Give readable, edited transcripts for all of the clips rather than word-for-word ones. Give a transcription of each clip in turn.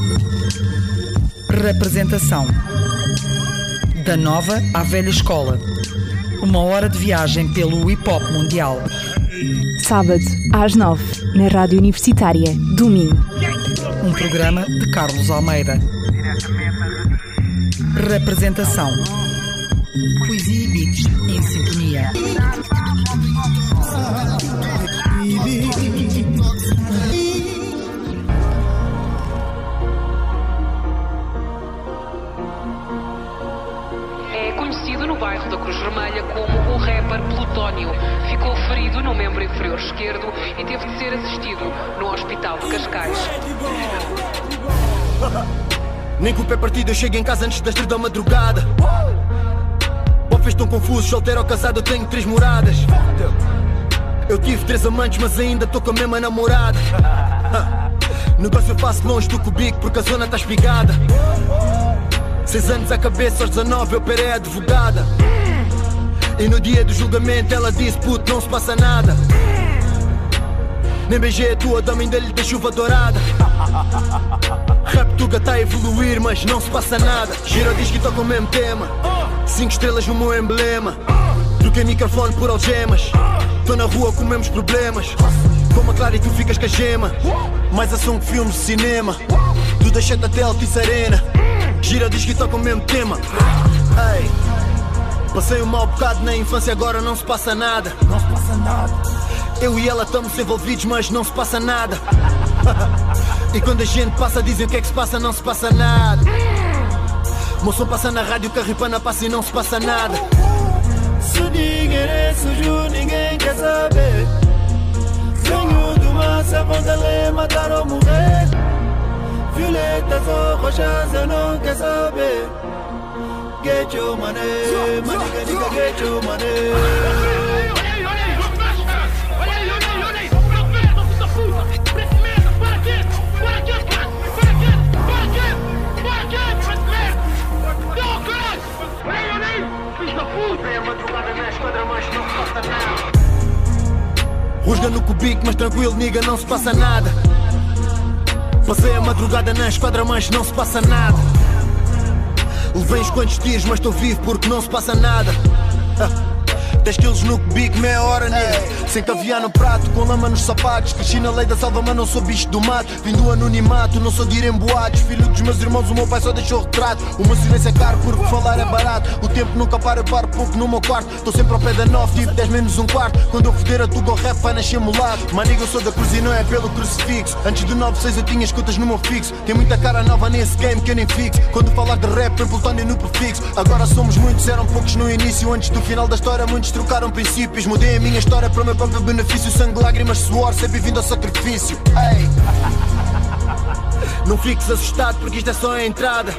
Representação. Da nova à velha escola. Uma hora de viagem pelo hip-hop mundial. Sábado, às 9, na Rádio Universitária do Minho. Um programa de Carlos Almeida. Representação. Poesia e beats em sintonia. É conhecido no bairro da Cruz Vermelha como o rapper Plutónio. Ficou ferido no membro inferior esquerdo e teve de ser assistido no hospital de Cascais. Nem com o pé partido eu chego em casa antes das 3 da madrugada. Bofes tão confusos, solteiro ou casado eu tenho 3 moradas. Eu tive 3 amantes mas ainda estou com a mesma namorada. Negócio eu faço longe do cubico porque a zona está espigada. 6 anos à cabeça, aos 19 eu operei a advogada. E no dia do julgamento ela disse: puto, não se passa nada. Nem beijei a tua dama, ainda lhe dei chuva dourada. Rap Tuga tá a evoluir, mas não se passa nada. Gira diz que toca o mesmo tema. 5 estrelas no meu emblema. Troquei microfone por algemas. Tô na rua com mesmos problemas. Toma claro e tu ficas com a gema. Mais ação que filmes de cinema. Tu deixaste até Altice Arena. Gira diz que toca o mesmo tema. Ei, passei um mau bocado na infância, agora não se passa nada. Não se passa nada. Eu e ela estamos envolvidos, mas não se passa nada. E quando a gente passa dizem o que é que se passa, não se passa nada. Meu som passa na rádio, Carripana passa e não se passa nada. Se ninguém é sujo, ninguém quer saber. Venho do massa, vão dele matar ou morrer. Violetas ou roxas, eu não quero saber. Get your money, nigga, get your money. Rusga no cubico, mas tranquilo, nigga, não se passa nada. Passei a madrugada na esquadra, mas não se passa nada. Levei uns quantos tiros, mas estou vivo porque não se passa nada. 10 quilos no cubico, meia hora nele. Sem caviar no prato, com lama nos sapatos. Cresci na lei da selva, mas não sou bicho do mato. Vim do anonimato, não sou de ir em boatos. Filho dos meus irmãos, o meu pai só deixou retrato. O meu silêncio é caro porque falar é barato. O tempo nunca para, eu paro pouco no meu quarto. Estou sempre ao pé da 9, tipo 10 menos um quarto. Quando eu foder a Tuga, o rap vai nascer molado. Maniga, eu sou da cruz e não é pelo crucifixo. Antes do 9-6 eu tinha escutas no meu fixo. Tem muita cara nova nesse game que eu nem fixo. Quando falar de rap, põe Plutónio no prefixo. Agora somos muitos, eram poucos no início. Antes do final da história, muitos trocaram princípios. Mudei a minha história para o meu próprio benefício. Sangue, lágrimas, suor, sempre vindo ao sacrifício. Ei. Não fiques assustado porque isto é só a entrada.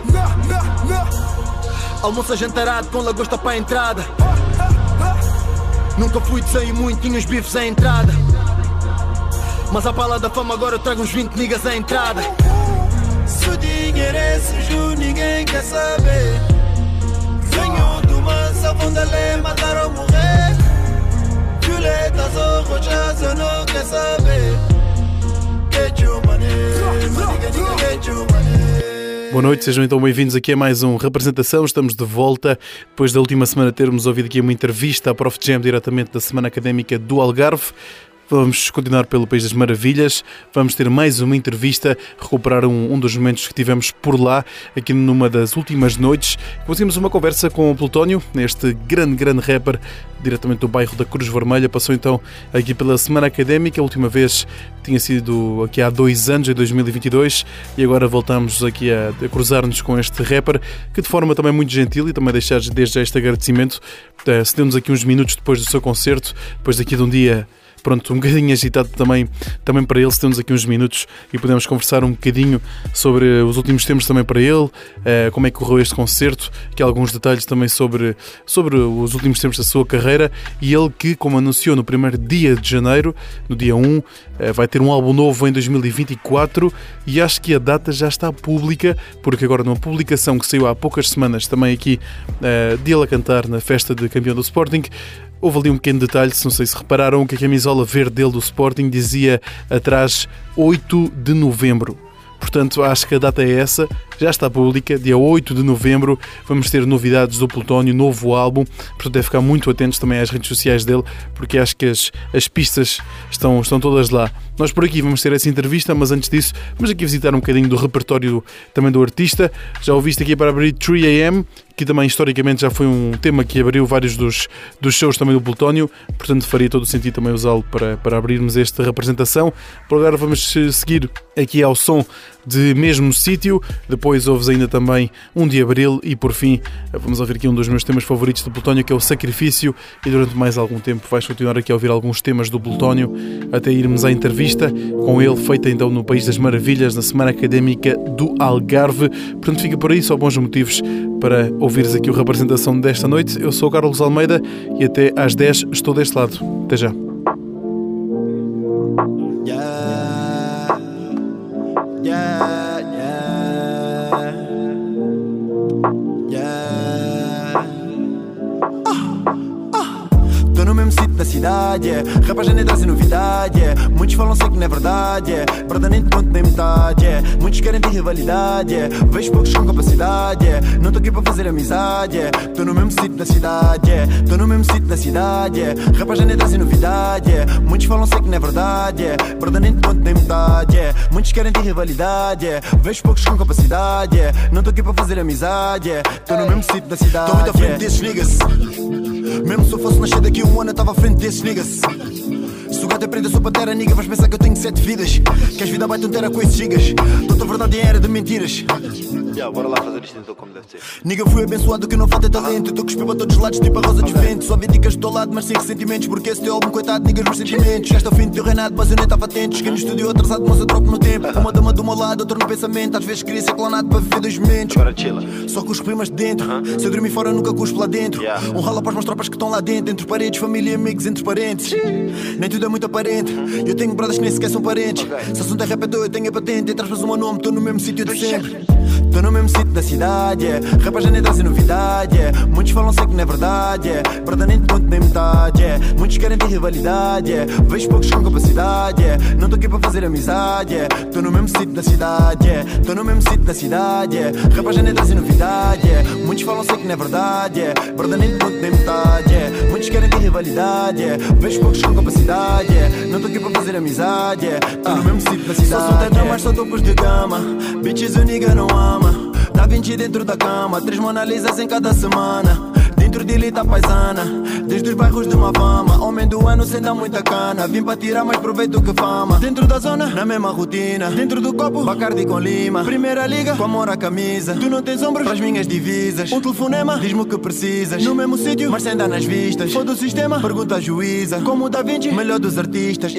Almoço ajantarado com lagosta para a entrada. Nunca fui de sair muito, tinha os bifes à entrada. Mas à pala da fama agora eu trago uns 20 niggas à entrada. Se o dinheiro é sujo, ninguém quer saber. Venho do massa, vão dele matar ou morrer. Violetas ou roxas, eu não quero saber. Get your money, nigga, get your money. Boa noite, sejam então bem-vindos aqui a mais um Representação. Estamos de volta depois da última semana termos ouvido aqui uma entrevista à Prof Jam diretamente da Semana Académica do Algarve. Vamos continuar pelo País das Maravilhas, vamos ter mais uma entrevista, recuperar um dos momentos que tivemos por lá, aqui numa das últimas noites. Conseguimos uma conversa com o Plutónio, este grande rapper, diretamente do bairro da Cruz Vermelha. Passou então aqui pela Semana Académica, a última vez tinha sido aqui há 2 anos, em 2022, e agora voltamos aqui a cruzar-nos com este rapper, que de forma também muito gentil, e também deixar desde já este agradecimento, cedemos aqui uns minutos depois do seu concerto, depois daqui de um dia pronto, um bocadinho agitado também para ele, se temos aqui uns minutos e podemos conversar um bocadinho sobre os últimos tempos também para ele, como é que correu este concerto, aqui alguns detalhes também sobre os últimos tempos da sua carreira, e ele que, como anunciou no primeiro dia de janeiro, no dia 1, vai ter um álbum novo em 2024, e acho que a data já está pública, porque agora numa publicação que saiu há poucas semanas, também aqui de ele a cantar na festa de campeão do Sporting, houve ali um pequeno detalhe, se não sei se repararam, que a camisola verde dele do Sporting dizia atrás 8 de novembro. portanto acho que a data é essa, já está pública, dia 8 de novembro, vamos ter novidades do Plutónio, novo álbum, portanto é ficar muito atentos também às redes sociais dele, porque acho que as pistas estão todas lá. Nós por aqui vamos ter essa entrevista, mas antes disso vamos aqui visitar um bocadinho do repertório também do artista. Já ouviste aqui para abrir 3am, que também historicamente já foi um tema que abriu vários dos shows também do Plutónio, portanto faria todo o sentido também usá-lo para abrirmos esta representação. Por agora vamos seguir aqui ao som de Mesmo Sítio, depois ouves ainda também 1 de Abril e por fim vamos ouvir aqui um dos meus temas favoritos do Plutónio, que é o Sacrifício, e durante mais algum tempo vais continuar aqui a ouvir alguns temas do Plutónio até irmos à entrevista com ele, feita então no País das Maravilhas, na Semana Académica do Algarve. Portanto fica por aí, só bons motivos para ouvires aqui a representação desta noite. Eu sou o Carlos Almeida e até às 10 estou deste lado. Até já. No mesmo sítio da cidade, rapaz já nem trazem novidade, muitos falam sei que não é verdade, verdade nem te conto nem metade, muitos querem ter rivalidade, vejo poucos com capacidade, não tô aqui para fazer amizade, tô no mesmo sítio da cidade, tô no mesmo sítio da cidade, rapaz já nem trazem novidade, muitos falam sei que não é verdade, verdade nem te conto nem metade, muitos querem ter rivalidade, vejo poucos com capacidade, não tô aqui para fazer amizade, tô no mesmo sítio da cidade. Tô muito à frente desses niggas. Mesmo se eu fosse nascer daqui um ano eu tava à frente desses niggas. Se o gato é preto eu sou patera, nigga, vais pensar que eu tenho 7 vidas. Queres vida baita um tera com esses gigas? Toda a verdade era de mentiras. Bora lá fazer isto então como deve ser. Nigga, fui abençoado que não falta é talento. Eu tô cuspindo a todos os lados tipo a rosa dos ventos. Só vi dicas do teu lado mas sem ressentimentos, porque esse teu álbum coitado, niggas meus sentimentos. Esta é o fim do teu reinado mas eu nem tava atento. Cheguei no estúdio atrasado mas eu troco no tempo. Uma dama do meu lado, outra no pensamento. Às vezes queria ser clonado para viver 2 momentos. Agora chila. Só cuspo primas de dentro. Se eu dormir fora nunca cuspo lá dentro. Um rala para as minhas tropas que estão lá dentro. Entre paredes, família e amigos entre parentes. Nem tudo é muito aparente. Eu tenho brothers que nem sequer são parentes. Se assunto é rap eu tenho a patente. Entre aspas o meu nome, tô no mesmo sítio de sempre. Tô no mesmo sítio da cidade, rapaz já nem trazem novidade, muitos falam sei que não é verdade, verdade nem te conto nem metade, muitos querem ter rivalidade, vejo poucos com capacidade, não tô aqui para fazer amizade, tô no mesmo sítio da cidade, tô no mesmo sítio da cidade, rapaz já nem trazem novidade, muitos falam sei que não é verdade, verdade nem te conto nem metade, muitos querem ter rivalidade, vejo poucos com capacidade, não tô aqui para fazer amizade, tô no mesmo sítio da cidade. Só sou tetra mas só topos de gama, bitches o nigga não ama. Dá 20 dentro da cama, 3 Mona Lisas em cada semana. Dentro de Lita paisana, desde os bairros de Mavama. Homem do ano sem dar muita cana, vim para tirar mais proveito que fama. Dentro da zona, na mesma rotina. Dentro do copo, Bacardi com lima. Primeira liga, com amor à camisa. Tu não tens ombros para as minhas divisas. Um telefonema, diz-me o que precisas. No mesmo sítio, mas sem dar nas vistas. Foda o sistema, pergunta à juíza. Como o Da Vinci, melhor dos artistas.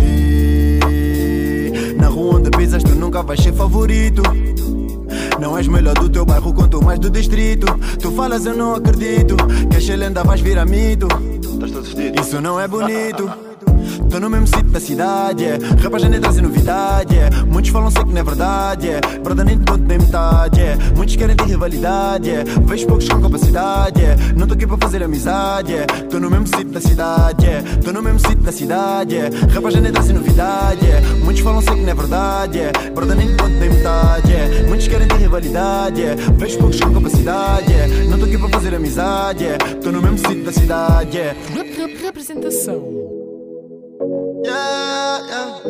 Na rua onde pisas tu nunca vais ser favorito. Não és melhor do teu bairro, quanto mais do distrito. Tu falas eu não acredito, que és lenda vais virar mito. Estás todo vestido. Isso não é bonito. Tô no mesmo sítio da cidade, rapaz já nem trazem novidade, muitos falam sei que não é verdade, verdade nem te conto nem metade, muitos querem ter rivalidade, vejo poucos com capacidade, não tô aqui para fazer amizade, tô no mesmo sítio da cidade, tô no mesmo sítio da cidade, rapaz já nem trazem novidade, muitos falam sei que não é verdade, verdade nem te conto nem metade, muitos querem ter rivalidade, vejo poucos com capacidade, não tô aqui para fazer amizade, tô no mesmo sítio da cidade. Representação. Yeah, yeah.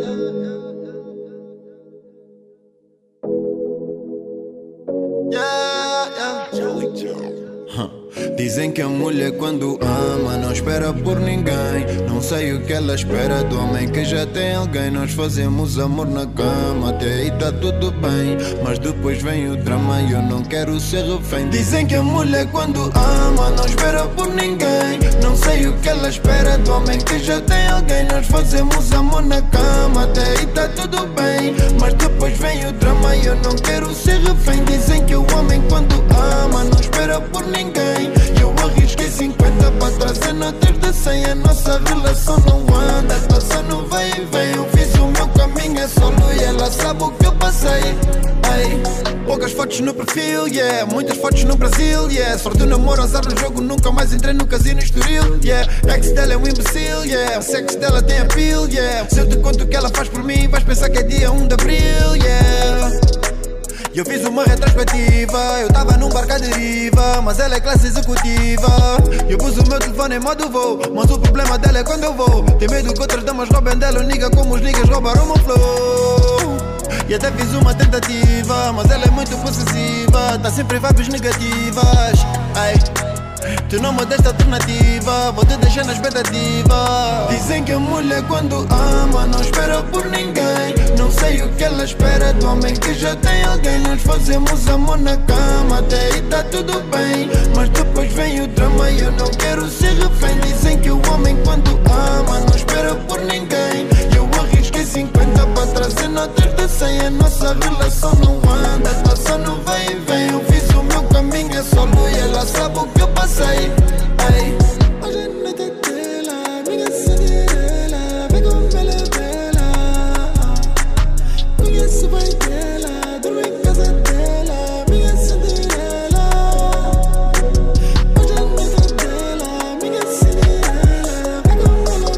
Yeah, yeah. Dizem que a mulher quando ama não espera por ninguém. Não sei o que ela espera do homem que já tem alguém. Nós fazemos amor na cama, até aí tá tudo bem, mas depois vem o drama e eu não quero ser refém. Dizem que a mulher quando ama não espera por ninguém. Não sei o que ela espera do homem que já tem alguém. Nós fazemos amor na cama, até aí tá tudo bem, mas depois vem o drama e eu não quero ser refém. Dizem que o homem quando ama não espera por ninguém. Eu arrisquei 50 para trazer notas de 100. A nossa relação não anda, tá só no vai e vem. Eu fiz o meu caminho, é solo e ela sabe o que eu passei. Ei, poucas fotos no perfil, yeah. Muitas fotos no Brasil, yeah. Sorte do namoro, azar no jogo, nunca mais entrei no casino Estoril, yeah. Ex dela é um imbecil, yeah. O sexo dela tem appeal, yeah. Se eu te conto o que ela faz por mim, vais pensar que é dia 1 de abril, yeah. Eu fiz uma retrospectiva, eu tava num barco à deriva, mas ela é classe executiva. Eu pus o meu telefone em modo voo, mas o problema dela é quando eu vou. Tem medo que outras damas roubem dela, nigga, como os niggas roubaram o meu flow. E até fiz uma tentativa, mas ela é muito possessiva, tá sempre em vibes negativas. Ai, tu não me deste alternativa, vou te deixar na expectativa. Dizem que a mulher quando ama não espera por ninguém. Não sei o que ela espera do homem que já tem alguém. Nós fazemos amor na cama, até aí tá tudo bem, mas depois vem o drama e eu não quero ser refém. Dizem que o homem quando ama não espera por ninguém. Eu arrisquei 50 para trazer notas de 100. A nossa relação não anda, tá só no vai e vem. Eu fiz o meu caminho, é solo e ela sabe o que eu passei. Ay. Hoje a noite é dela, minha Cinderela, vem com ela bela. Conheço o pai dela, durmo em casa dela, minha Cinderela. Hoje a noite é dela, minha Cinderela, vem com ela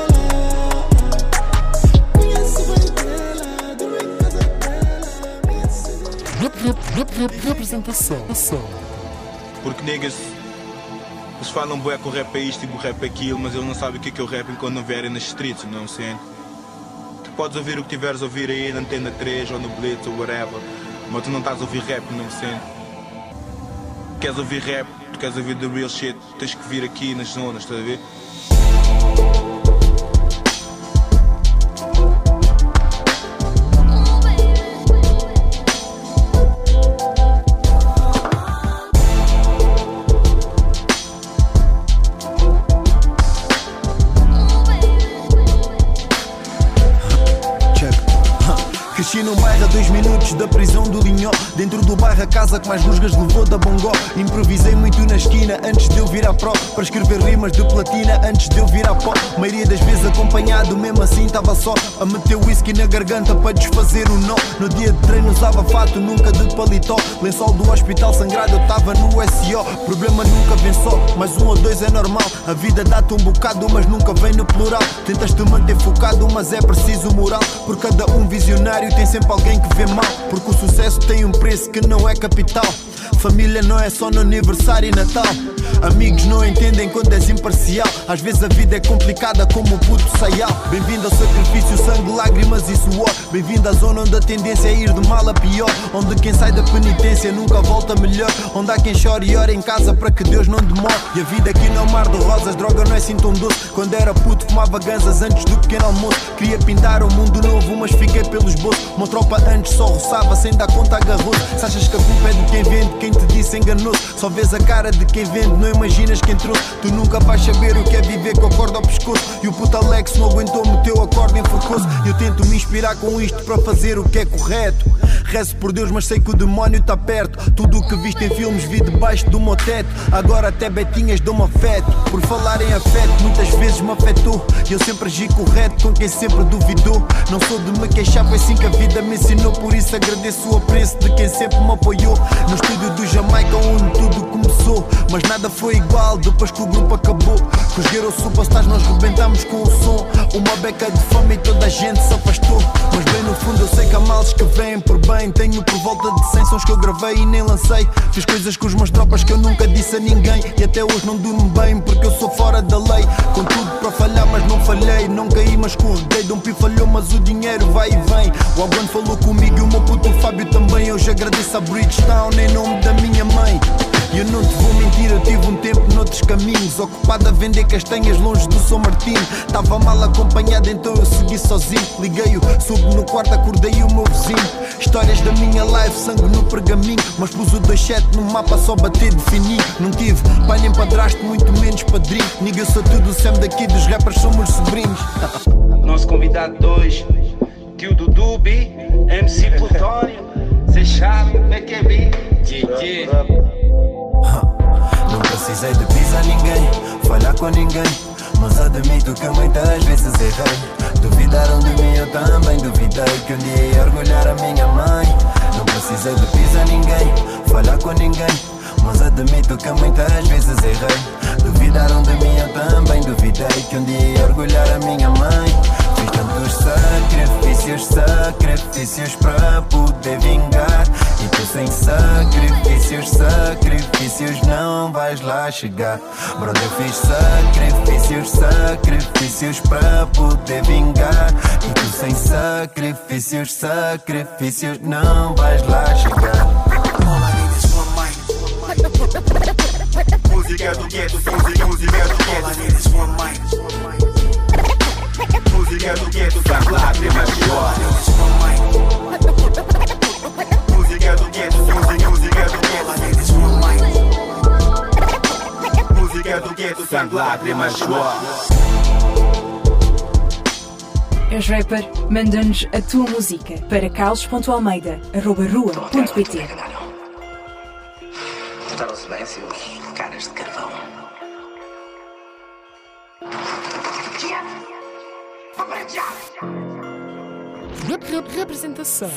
bela. Conheço o pai dela, durmo em casa dela, minha Cinderela. Representação. Porque niggas, eles falam bué que o rap é isto e o rap é aquilo, mas eles não sabem o que é o rap enquanto não vierem nas streets, não sei. Tu podes ouvir o que tiveres a ouvir aí na Antena 3 ou no Blitz ou whatever, mas tu não estás a ouvir rap, não sei. Queres ouvir rap, tu queres ouvir the real shit, tens que vir aqui nas zonas, estás a ver? Cresci num bairro a 2 minutos da prisão do Linhó. Dentro do bairro a casa que mais rusgas levou da Bongó. Improvisei muito na esquina antes de eu vir à pro, para escrever rimas de platina antes de eu vir à pó. Maioria das vezes acompanhado, mesmo assim estava só a meter whisky na garganta para desfazer o nó. No dia de treino usava fato, nunca de paletó. Lençol do hospital sangrado, eu estava no SO. Problema nunca vem só, mas 1 ou 2 é normal. A vida dá-te um bocado, mas nunca vem no plural. Tentas te manter focado, mas é preciso moral. Por cada um visionário tem sempre alguém que vê mal, porque o sucesso tem um preço que não é capital. Família não é só no aniversário e Natal. Amigos não entendem quando és imparcial. Às vezes a vida é complicada como o puto saial. Bem-vindo ao sacrifício, sangue, lágrimas e suor. Bem-vindo à zona onde a tendência é ir de mal a pior. Onde quem sai da penitência nunca volta melhor. Onde há quem chora e ora em casa para que Deus não demore. E a vida aqui não é um mar de rosas, droga não é assim tão doce. Quando era puto fumava ganzas antes do pequeno almoço. Queria pintar um mundo novo, mas fiquei pelos bolsos. Uma tropa antes só roçava sem dar conta agarrou-se. Se achas que a culpa é de quem vende, quem te disse enganou-se. Só vês a cara de quem vende, não imaginas quem trouxe. Tu nunca vais saber o que é viver com a corda ao pescoço. E o puto Alex não aguentou, meteu a corda em enforcou-se. Eu tento me inspirar com isto para fazer o que é correto. Rezo por Deus, mas sei que o demónio está perto. Tudo o que viste em filmes vi debaixo do meu teto. Agora até betinhas dão-me afeto. Por falar em afeto, muitas vezes me afetou. Eu sempre agi correto com quem sempre duvidou. Não sou de me queixar, foi assim que a vida me ensinou. Por isso agradeço o apreço de quem sempre me apoiou. No estúdio do Jamaica onde tudo começou, mas nada foi igual depois que o grupo acabou. Com os Guerreiros Superstars nós rebentamos com o som. Uma beca de fama e toda a gente se afastou. Mas bem no fundo eu sei que há males que vêm por bem. Tenho por volta de 100 sons que eu gravei e nem lancei. Fiz coisas com os meus tropas que eu nunca disse a ninguém. E até hoje não durmo bem porque eu sou fora da lei. Com tudo para falhar mas não falhei. Não caí mas escorreguei. Dom Pi falhou mas o dinheiro vai e vem. O Alban falou comigo e o meu puto Fábio também. Hoje agradeço a Bridgetown em nome da minha mãe. E eu não te vou mentir, eu tive um tempo noutros caminhos, ocupado a vender castanhas longe do São Martinho. Estava mal acompanhado, então eu segui sozinho. Liguei-o, subo no quarto, acordei o meu vizinho. Histórias da minha life, sangue no pergaminho. Mas pus o 27 no mapa, só bater de fininho. Não tive pai nem padrasto, muito menos padrinho. Ninguém sou tudo, o Sam daqui, dos rappers somos sobrinhos. Nosso convidado 2, tio do Dubi, MC Plutónio. Cê sabe, BQB, GG. Não precisei de pisar ninguém, falhar com ninguém, mas admito que muitas vezes errei. Duvidaram de mim, eu também duvidei que um dia ia orgulhar a minha mãe. Não precisei de pisar com ninguém, mas admito que muitas vezes errei. Duvidaram de mim, eu também duvidei que um dia ia orgulhar a minha mãe. Fiz tantos sacrifícios para poder vingar, e tu sem sacrifícios não vais lá chegar. Brother, eu fiz sacrifícios para poder vingar, e tu sem sacrifícios não vais lá chegar. Música do gueto, música do gueto. Música do gueto, faz lágrimas de ódio. Música do gueto, música do gueto. Música do gueto, faz lágrimas de ódio. És rapper? Manda-nos a tua música para carlos.almeida@rua.pt. Portaram-se bem, seus caras de carvão. Representação.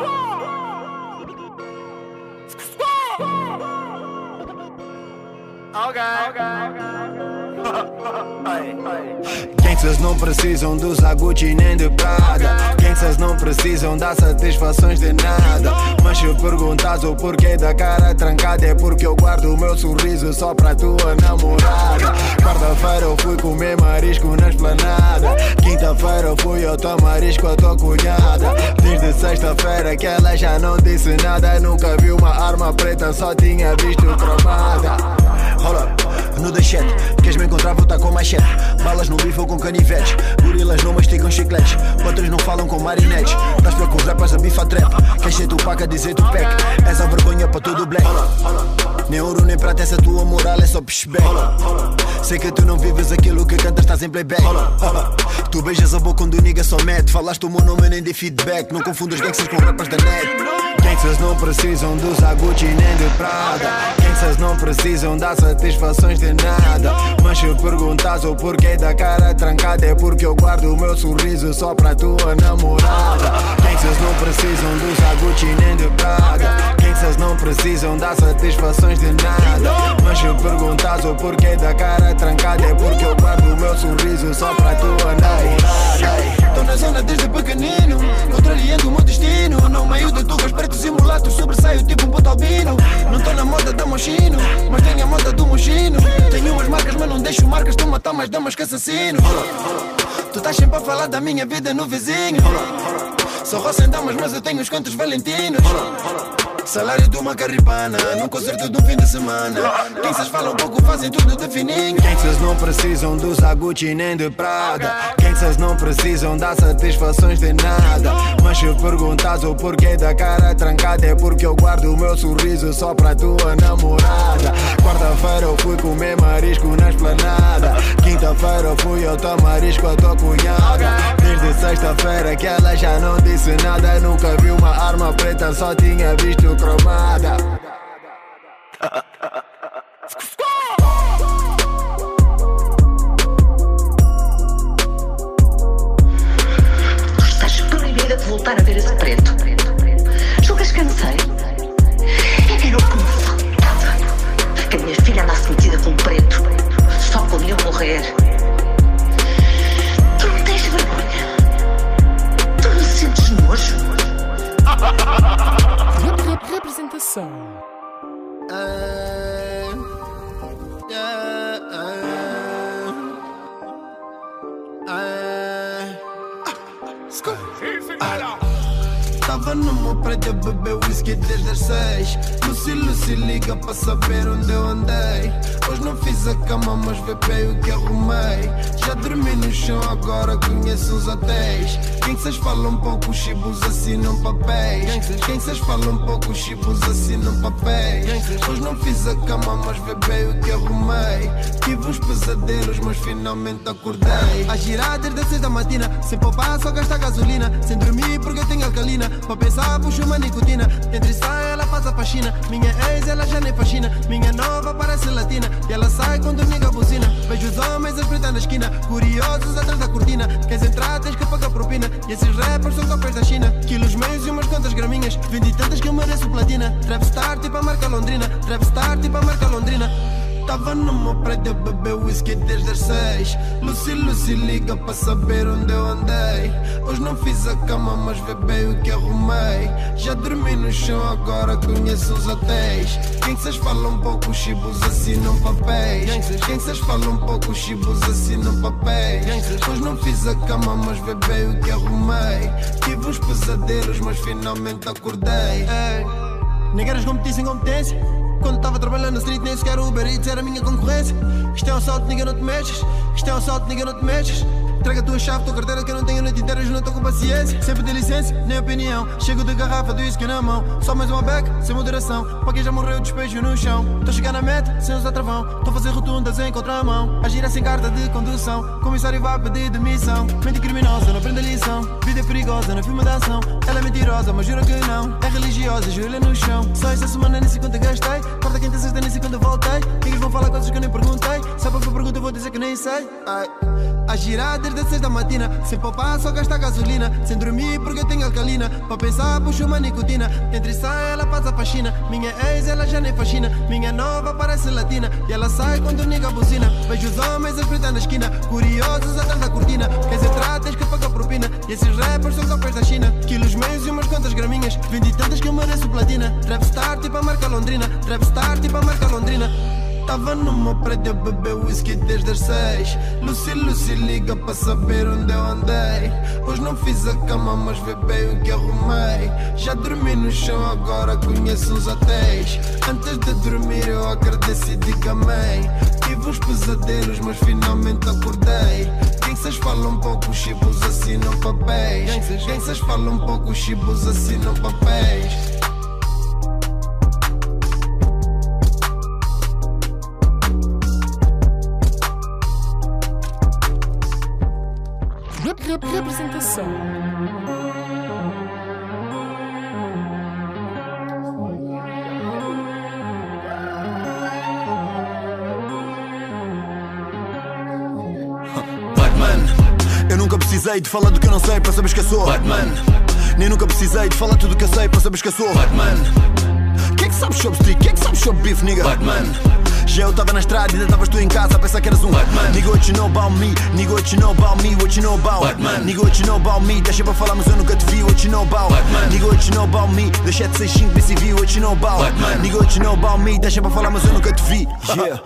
Gangsters não precisam dos Gucci nem de Prada. Gangsters não precisam dar satisfações de nada. Mas se perguntas o porquê da cara trancada, é porque eu guardo o meu sorriso só pra tua namorada. Quarta-feira eu fui comer marisco na esplanada. Quinta-feira eu fui ao tua marisco a tua cunhada. Desde sexta-feira que ela já não disse nada. Nunca vi uma arma preta, só tinha visto cromada. Hold up, no the shit. Queres me encontrar, vou estar com machete. Balas no bife ou com canivetes. Gorilas não mastigam chicletes. Patrões não falam com marinetes. Estás para com os rappers a bifa trap. Queres ser tu paca, dizer tu pack. És a vergonha para todo o black. Nem ouro nem prata, essa tua moral é só pishback. Sei que tu não vives aquilo que cantas, estás em playback. Tu beijas a boca onde o nigga só mete. Falaste o meu nome nem de feedback. Não confundas gangsters com rappers da net. Gangsters não precisam dos Gucci nem de Prada. Gangsters não precisam dar satisfações de nada. Mas se perguntas o porquê da cara trancada, é porque eu guardo o meu sorriso só pra tua namorada. Gangsters não precisam dos Gucci nem de Prada. Gangsters não precisam dar satisfações de nada. Mas se perguntas o porquê da cara trancada, é porque eu guardo o meu sorriso só pra tua namorada. Tô na zona desde pequenino, contrariando o meu destino. No meio de tugas pretos e mulatos, sobressaio tipo um puto albino. Não tô na moda da mochino, mas tenho a moda do mochino. Tenho umas marcas, mas não deixo marcas. Tu matar mais damas que assassino. Tu estás sempre a falar da minha vida no vizinho. Sou roça em damas, mas eu tenho os cantos valentinos. Salário de uma carripana, num concerto de um fim de semana. Gangsters falam pouco, fazem tudo de fininho. Gangsters não precisam dos Gucci nem de Prada. Gangsters não precisam dar satisfações de nada. Mas se perguntas o porquê da cara trancada, é porque eu guardo o meu sorriso só pra tua namorada. Quarta-feira eu fui comer marisco na esplanada. Quinta-feira eu fui ao teu marisco a tua cunhada. Desde sexta-feira que ela já não disse nada. Nunca vi uma arma preta, só tinha visto cromada. Tu estás proibida de voltar a ver esse preto. Julgas que eu não sei? É que era o que me faltava. Que a minha filha andasse metida com um preto só quando eu morrer. Tu não tens vergonha? Tu não sentes nojo? Representação. Tava no meu prédio a beber whisky desde as 6. Lucy liga pra saber onde eu andei. Hoje não fiz a cama, mas vê o que arrumei. Já dormi no chão, agora conheço os hotéis. Gangsters falam pouco, chibos assinam papéis. Gangsters falam pouco, chibos assinam papéis. Hoje não fiz a cama, mas vê o que arrumei. Tive uns pesadelos, mas finalmente acordei. A girar desde as 6 da matina, sem poupar, só gastar gasolina. Sem dormir porque eu tenho alcalina. Pra pensar, puxo uma nicotina. Entre sai, ela faz a faxina. China. Minha ex, ela já nem fascina. Minha nova parece latina e ela sai quando nega buzina. Vejo os homens a fritar na esquina, curiosos atrás da cortina. Queres entrar, tens que pagar propina. E esses rappers são cópias da China. Quilos meios e umas quantas graminhas. Vendi tantas que eu mereço platina. Trapstar tipo a marca Londrina. Trapstar tipo a marca Londrina. Tava no meu prédio a beber whisky desde as 6. Lucy liga pra saber onde eu andei. Hoje não fiz a cama, mas vê bem o que arrumei. Já dormi no chão, agora conheço os hotéis. Quem falam pouco, os chibos assinam papéis. Quem falam pouco, os chibos assinam papéis. Hoje não fiz a cama, mas vê bem o que arrumei. Tive uns pesadelos, mas finalmente acordei. Negras competência em competência. Quando tava trabalhando na street, nem sequer o Uber Eats era a minha concorrência. Isto é um assalto, nigga, não te mexes. Isto é um assalto, nigga, não te mexes. Traga a tua chave, tua carteira, que eu não tenho noite inteira, eu não estou com paciência. Sempre de licença, nem opinião. Chego de garrafa de whisky na mão. Só mais uma beca, sem moderação. Para quem já morreu, despejo no chão. Estou a chegar na meta, sem usar travão. Estou a fazer rotundas em contramão. A gira sem carta de condução. Comissário vai pedir demissão. Mente criminosa, não aprende a lição. Vida é perigosa, não filme de ação. Ela é mentirosa, mas jura que não. É religiosa, joelha no chão. Só esta semana nem sei quanto gastei. Quarta, quinta, sexta, nem sei quando voltei. Quem vão falar coisas que eu nem perguntei. Só para que eu pergunto, eu vou dizer que nem sei. A girar desde as 6 da matina. Sem poupar, só gastar gasolina. Sem dormir porque eu tenho alcalina. Para pensar, puxo uma nicotina. Entre sai, ela passa a faxina. Minha ex, ela já nem fascina. Minha nova parece latina e ela sai quando nega buzina. Vejo os homens a fritar na esquina, curiosos atrás da cortina. Queres entrar, tens que pagar propina. E esses rappers são cópias da China. Quilos meios e umas quantas graminhas. Vendi tantas que eu mereço platina. Trapstar tipo a marca Londrina. Trapstar tipo a marca Londrina. Tava no meu prédio a beber whisky desde as 6. Lucy liga pra saber onde eu andei. Hoje não fiz a cama, mas vê bem o que arrumei. Já dormi no chão, agora conheço os hotéis. Antes de dormir eu agradeço e digo amém. Tive uns pesadelos, mas finalmente acordei. Quem falam pouco, os chibos assinam papéis. Quem falam pouco, os chibos assinam papéis. Representação. Batman, eu nunca precisei de falar do que eu não sei para saberes que eu sou Batman. Nem nunca precisei de falar tudo o que eu sei para saberes que eu sou Batman. Quem é que sabe sobre street? Quem é que sabe sobre beef, nigga? Batman. Já eu tava na estrada e ainda estavas tu em casa a pensar que eras um Batman. Nigga, what you know about me? Nigga, what you know about me? What you know about Batman? Nigga, what you know about me? Deixa para falar, mas eu nunca te vi. What you know about Batman? Nigga, what you know about me? Deixa de 65 BCV. What you know about Batman? Nigga, what you know about me? Deixa para falar, mas eu nunca te vi. Yeah.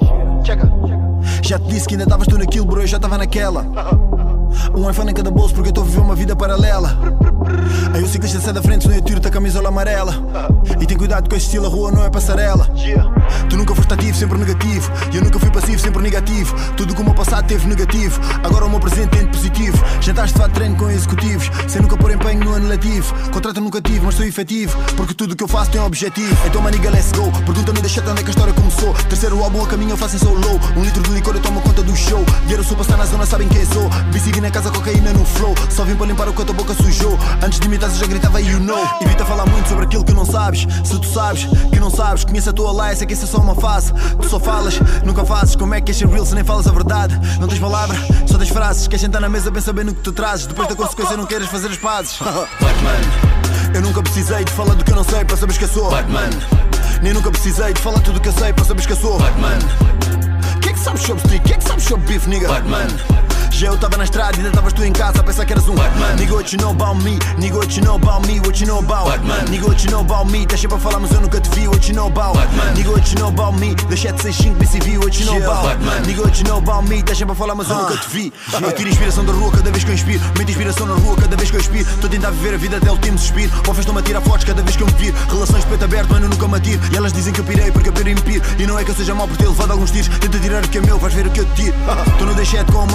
Já te disse que ainda estavas tu naquilo, bro, eu já estava naquela. Um iPhone em cada bolso porque eu estou a viver uma vida paralela. Aí o ciclista sai da frente, senão eu tiro-te a camisola amarela. E tem cuidado com esse estilo, a rua não é passarela. Tu nunca foste ativo, sempre negativo. E eu nunca fui passivo, sempre negativo. Tudo que o meu passado teve negativo, agora o meu presente tem positivo. Jantares de fato treino com executivos, sem nunca pôr empenho no anulativo. Contrato nunca tive, mas sou efetivo, porque tudo que eu faço tem um objetivo. Então maniga, let's go. Pergunta-me deixa onde é que a história começou. Terceiro álbum a caminho eu faço em solo. 1 litro de licor eu tomo conta do show. Dinheiro superstar na zona, sabem quem sou. Bicigui na casa, cocaína no flow. Só vim para limpar o que a tua boca sujou. Antes de imitar já gritava you know. Evita falar muito sobre aquilo que não sabes. Se tu sabes que não sabes, conhece a tua life, é que isso é só uma fase. Tu só falas, nunca fazes. Como é que és ser real se nem falas a verdade? Não tens palavra, só tens frases. Queres sentar na mesa bem sabendo o que tu trazes. Depois da consequência não queres fazer as pazes. Batman, eu nunca precisei de falar do que eu não sei para saberes que eu sou Batman. Nem nunca precisei de falar tudo o que eu sei para saberes que eu sou Batman. Quem é que sabes sobre street? Quem é que sabes sobre beef, nigga? Batman. Já eu tava na estrada e ainda estavas tu em casa a pensar que eras um Batman. Nigga, what you know about me? Nigga, what you know about me? What you know about Batman? Nigga, what you know about me? Deixa para falar, mas eu nunca te vi. What you know about Batman? Nigga, what you know about me? Deixa de 65 BCV. What you know about Batman? Nigga, what you know about me? Deixa para falar, mas eu nunca te vi. Eu tiro inspiração da rua cada vez que eu inspiro. Meto inspiração na rua cada vez que eu expiro. Estou a tentar viver a vida até o último suspiro. Ou fez-me a tirar fotos cada vez que eu me viro. Relações de peito aberto, mano, eu nunca me atiro. E elas dizem que eu pirei porque eu piro. E não é que eu seja mau por ter levado alguns tiros. Tenta tirar o que é meu, vais ver o que eu te tiro. Estou no D7 com amor à camisa.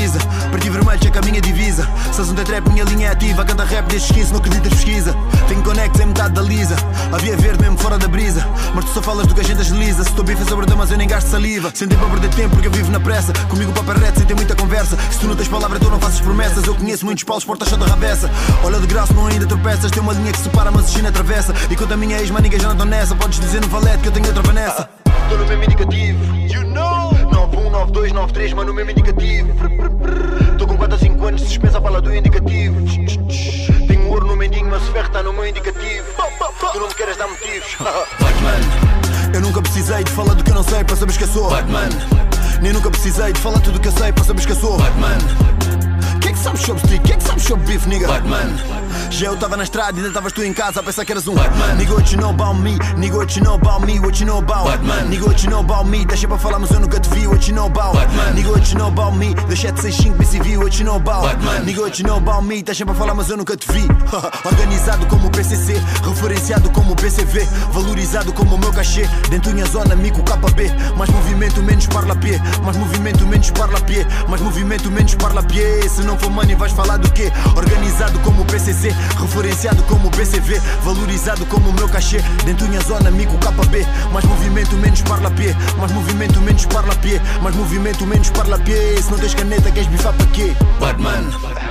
brisa. Parti vermelho, checa a minha divisa. Se um trap, minha linha é ativa. Canta rap desde 15, não acreditas, pesquisa. Tenho conectos em metade da lisa. Havia verde mesmo fora da brisa. Mas tu só falas do que a gente agiliza. Se estou bife é sobre damas, eu nem gasto saliva. Sem tempo a perder tempo porque eu vivo na pressa. Comigo o papo é reto, sem ter muita conversa. Se tu não tens palavra, tu não fazes promessas. Eu conheço muitos paulos, portas só da ravessa. Olha de graça, não ainda tropeças. Tem uma linha que separa, mas a China atravessa. E quanto a minha ex, mas ninguém já não estou nessa. Podes dizer no valete que eu tenho outra Vanessa. Estou no mesmo indicativo, you know. 91, 92, 93, mas no mesmo indicativo. Estou com 4 a 5 anos, dispensa a fala do indicativo. Tenho ouro no mendinho, mas o ferro está no meu indicativo. Tu não me queres dar motivos. Batman, eu nunca precisei de falar do que eu não sei para saberes que eu sou Batman. Nem nunca precisei de falar tudo o que eu sei para saberes que eu sou Batman. Que sabes sobre street? Que sabes sobre beef, nigga? Batman. Já eu tava na estrada e ainda estavas tu em casa a pensar que eras um Batman. Nigga, what you know about me? Nigga, what you know about me? What you know about Batman? Nigga, what you know about me? Deixa para falar, mas eu nunca te vi. What you know about Batman? Nigga, what you know about me? 2765 BCV. What you know about Batman? Nigga, what you know about me? Deixa para falar, mas eu nunca te vi. Organizado como o PCC, referenciado como o PCV, valorizado como o meu cachê. Dentro da minha zona, mico KB. Mais movimento, menos parla pé. Mais movimento, menos parla pé. Mais movimento, menos parla pé. Se não for money, vais falar do quê? Organizado como o PCC, referenciado como o PCV, valorizado como o meu cachê. Dentro da minha zona, mico KB. Mais movimento, menos parla pé. Mais movimento, menos parla pé. Mais movimento, menos parla pé. Se não tens caneta, queres bifar para quê? Batman.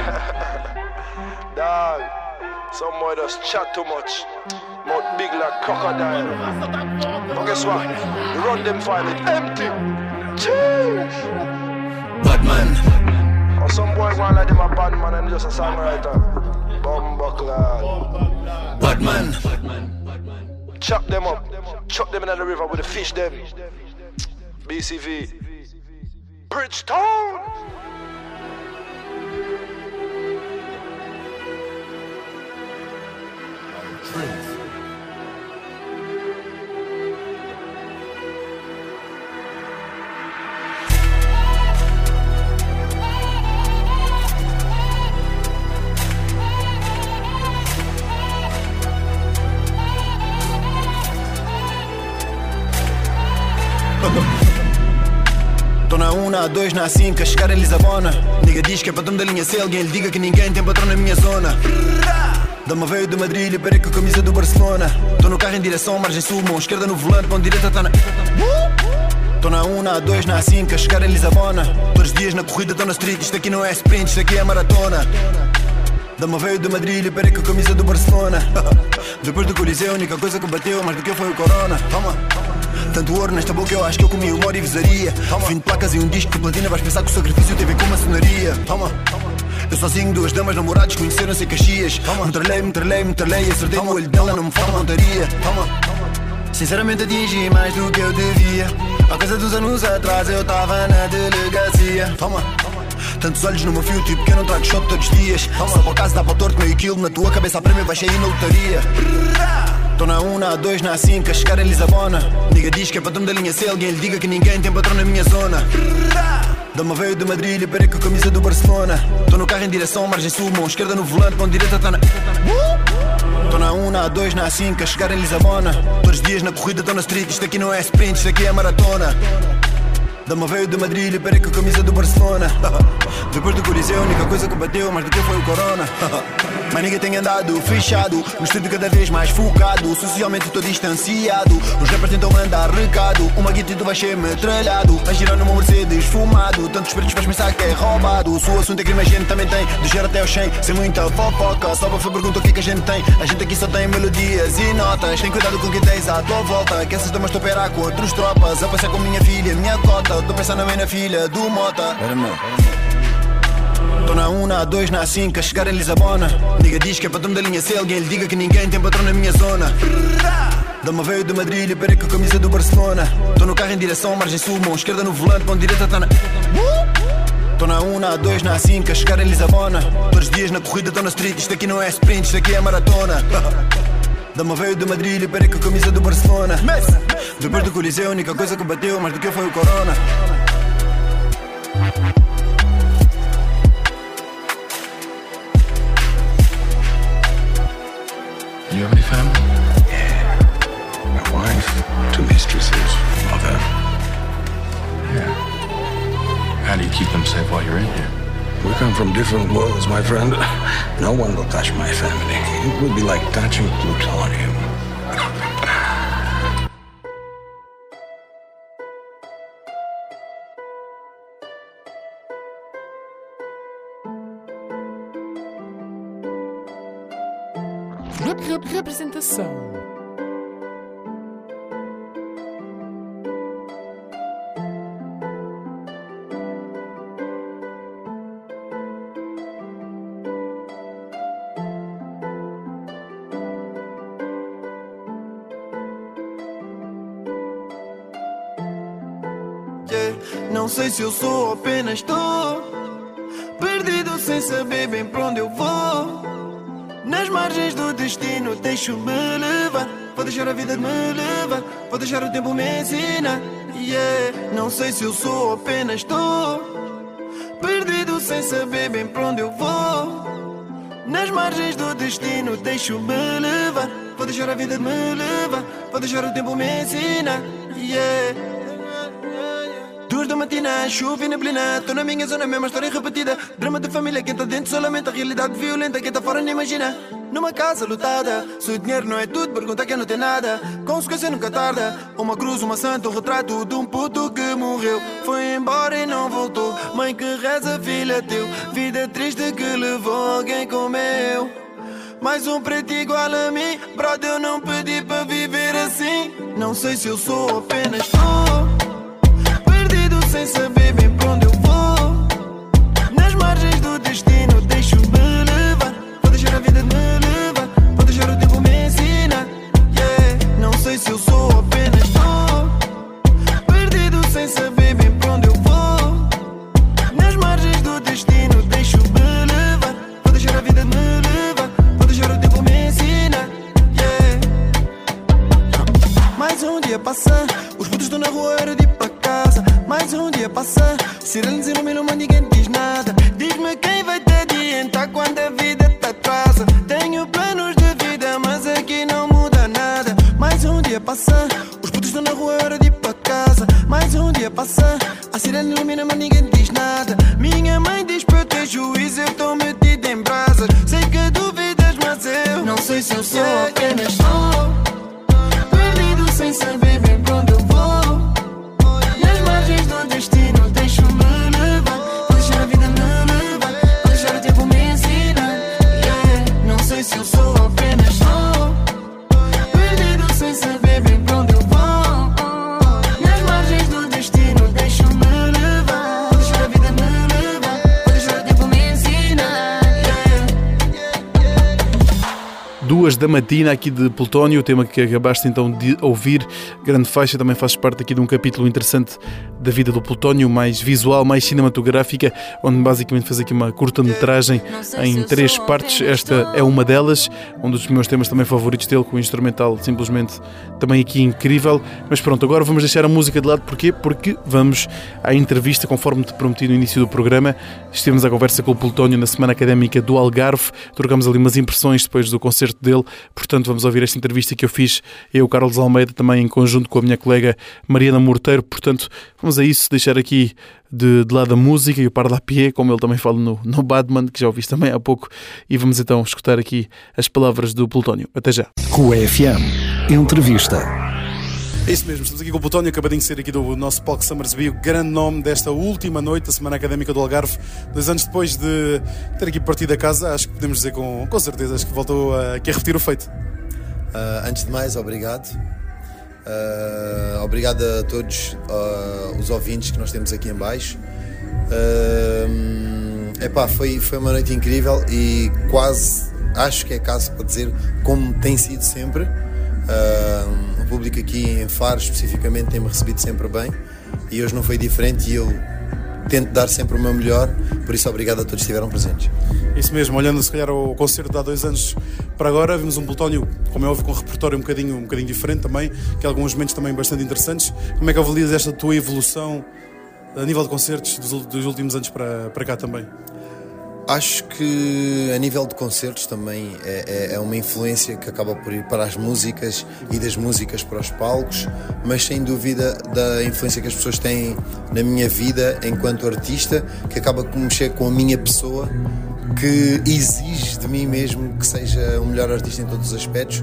Dog, some boy just chat too much. Mouth big like crocodile. But guess what? You run them file it empty. Jeez. Batman. Or some boy going like them a bad man and just a songwriter. Bumbuckler. Batman. Chop them up. Chuck them in the river with the fish them. BCV. Bridgetown. Tô na 1, na 2, na 5, a chegar em Lisabona. Nigga diz que é patrão da linha C. Alguém lhe diga que ninguém tem patrão na minha zona. Dama veio de Madrid e parei com a camisa do Barcelona. Tô no carro em direção, margem sul, mão esquerda no volante, mão direita tá na... Tô na 1, na 2, na 5, a chegar em Lisabona. Todos os dias na corrida tô na street. Isto aqui não é sprint, isto aqui é maratona. Dama veio de Madrid e parei com a camisa do Barcelona. Depois do Coliseu, a única coisa que bateu mais do que foi o Corona. Toma. Tanto ouro nesta boca, eu acho que eu comi uma orivesaria. Fim de placas e um disco de platina. Vais pensar que o sacrifício teve com maçonaria. Toma. Eu sozinho, duas damas, namorados, conheceram-se em Caxias. Me acertei no olho dela, não me falta montaria. Sinceramente atingi mais do que eu devia. Há coisa dos anos atrás eu tava na delegacia. Tantos olhos no meu fio, tipo que eu não trago shot todos os dias. Só para o caso dá para o torto meio quilo. Na tua cabeça a prémio vai sair na lotaria. Tô na 1, na 2, na 5, a chegar em Lisabona. Nigga diz que é patrão da linha C. Alguém lhe diga que ninguém tem patrão na minha zona. Dama veio de Madrid e parei com a camisa do Barcelona. Tô no carro em direção, margem sul, mão esquerda no volante, mão direita tá na... Tô na 1, na 2, na 5, a chegar em Lisabona. Todos os dias na corrida tô na street. Isto aqui não é sprint, isto aqui é maratona. Dama veio de Madrid e parei com a camisa do Barcelona. Depois do Coliseu, a única coisa que bateu mais do que foi o Corona. Mas ninguém tem andado fechado, no estúdio cada vez mais focado. Socialmente estou distanciado, os rappers tentam mandar recado. Uma guita e tu vais ser metralhado, a girar numa Mercedes fumado. Tantos espíritos vais pensar que é roubado. Se o assunto é crime a gente também tem, de gera até ao 100, sem muita fofoca. Só para pergunta o que é que a gente tem. A gente aqui só tem melodias e notas. Tem cuidado com o que tens à tua volta, que essas damas estou a operar com outros tropas. A passear com minha filha, minha cota. Tô pensando bem na filha do Mota. Tô na 1, na 2, na 5, a chegar em Lisabona. Nigga diz que é patrão da linha C. Alguém lhe diga que ninguém tem patrão na minha zona. Dama veio de Madrid e parei com a camisa do Barcelona. Tô no carro em direção, margem sul, mão esquerda no volante, mão direita tá na... Tô na 1, na 2, na 5, a chegar em Lisabona. Todos os dias na corrida tô na street. Isto aqui não é sprint, isto aqui é maratona. Dama veio de Madrid e parei com a camisa do Barcelona. Depois do Coliseu, a única coisa que bateu mais do que foi o Corona. You have any family? Yeah. My wife, 2 mistresses, mother. Yeah. How do you keep them safe while you're in here? come from different worlds, my friend. No one will touch my family. It would be like touching plutonium. Representação. Não sei se eu sou ou apenas estou perdido sem saber bem para onde eu vou. Nas margens do destino deixo-me levar. Vou deixar a vida me levar. Vou deixar o tempo me ensinar. Não sei se eu sou ou apenas estou perdido sem saber bem para onde eu vou. Nas margens do destino deixo-me levar. Vou deixar a vida me levar. Vou deixar o tempo me ensinar. 2 da matina, chuva e neblina. Tô na minha zona, mesma história repetida. Drama de família, quem tá dentro só lamenta. Realidade violenta, quem tá fora nem imagina. Numa casa lutada, se o dinheiro não é tudo, pergunta quem não tem nada. Consequência nunca tarda. Uma cruz, uma santa, um retrato de um puto que morreu. Foi embora e não voltou. Mãe que reza, filha teu. Vida triste que levou alguém como eu. Mais um preto igual a mim. Brother, eu não pedi para viver assim. Não sei se eu sou ou apenas estou sem saber bem para onde eu vou. Nas margens do destino deixo-me levar. Vou deixar a vida me levar. Vou deixar o tempo me ensinar. Não sei se eu sou ou apenas estou perdido sem saber bem para onde eu vou. Nas margens do destino deixo-me levar. Vou deixar a vida me levar. Vou deixar o tempo me ensinar. Mais um dia passa. Os putos estão na rua, era de ir para casa. Mais um dia passa, sirenes iluminam, mas ninguém diz nada. Diz-me quem vai te adiantar quando a vida te atrasa. Tenho planos de vida, mas aqui não muda nada. Mais um dia passa, os putos estão na rua, hora de ir para casa. Mais um dia passa, a sirene ilumina, mas ninguém diz nada. Minha mãe diz para eu ter juízo, eu estou metido em brasas. Sei que duvidas, mas eu não sei se eu sou apenas estou perdido sem saber bem para onde eu vou. Do destino deixo-me levar. Vou deixar a vida me levar. Vou deixar o tempo me ensinar. Não sei se eu sou ou apenas estou perdido sem saber bem para onde eu vou. Nas margens do destino deixo-me levar. Vou deixar a vida me levar. Vou deixar o tempo me ensinar. 2 da matina aqui de Plutónio, o tema que acabaste então de ouvir, grande faixa, também faz parte aqui de um capítulo interessante da vida do Plutónio, mais visual, mais cinematográfica, onde basicamente fez aqui uma curta-metragem em 3 partes. Esta é uma delas, um dos meus temas também favoritos dele, com o instrumental simplesmente também aqui incrível. Mas pronto, agora vamos deixar a música de lado. Porquê? Porque vamos à entrevista, conforme te prometi no início do programa. Estivemos à conversa com o Plutónio na Semana Académica do Algarve, trocamos ali umas impressões depois do concerto dele, portanto vamos ouvir esta entrevista que eu fiz, eu, Carlos Almeida, também em conjunto com a minha colega Mariana Morteiro. Portanto, vamos a isso, deixar aqui de lado a música e o parlapié, como ele também fala no Badman, que já ouviste também há pouco, e vamos então escutar aqui as palavras do Plutónio. Até já. Coé FM, entrevista. É isso mesmo, estamos aqui com o Plutónio, acabadinho de ser aqui do nosso palco Summersby, o grande nome desta última noite da Semana Académica do Algarve, 2 anos depois de ter aqui partido a casa. Acho que podemos dizer com certeza, acho que voltou aqui a repetir o feito. Antes de mais, obrigado. Obrigado a todos os ouvintes que nós temos aqui em baixo. Foi uma noite incrível e quase, acho que é caso para dizer, como tem sido sempre. O público aqui em Faro especificamente tem-me recebido sempre bem e hoje não foi diferente, e eu tento dar sempre o meu melhor, por isso obrigado a todos que estiveram presentes. Isso mesmo, olhando se calhar ao concerto de há 2 anos para agora, vimos um Plutónio, como é óbvio, com um repertório um bocadinho diferente também, que há alguns momentos também bastante interessantes. Como é que avalias esta tua evolução a nível de concertos dos últimos anos para cá também? Acho que a nível de concertos também é uma influência que acaba por ir para as músicas e das músicas para os palcos, mas sem dúvida da influência que as pessoas têm na minha vida enquanto artista, que acaba por mexer com a minha pessoa, que exige de mim mesmo que seja o melhor artista em todos os aspectos,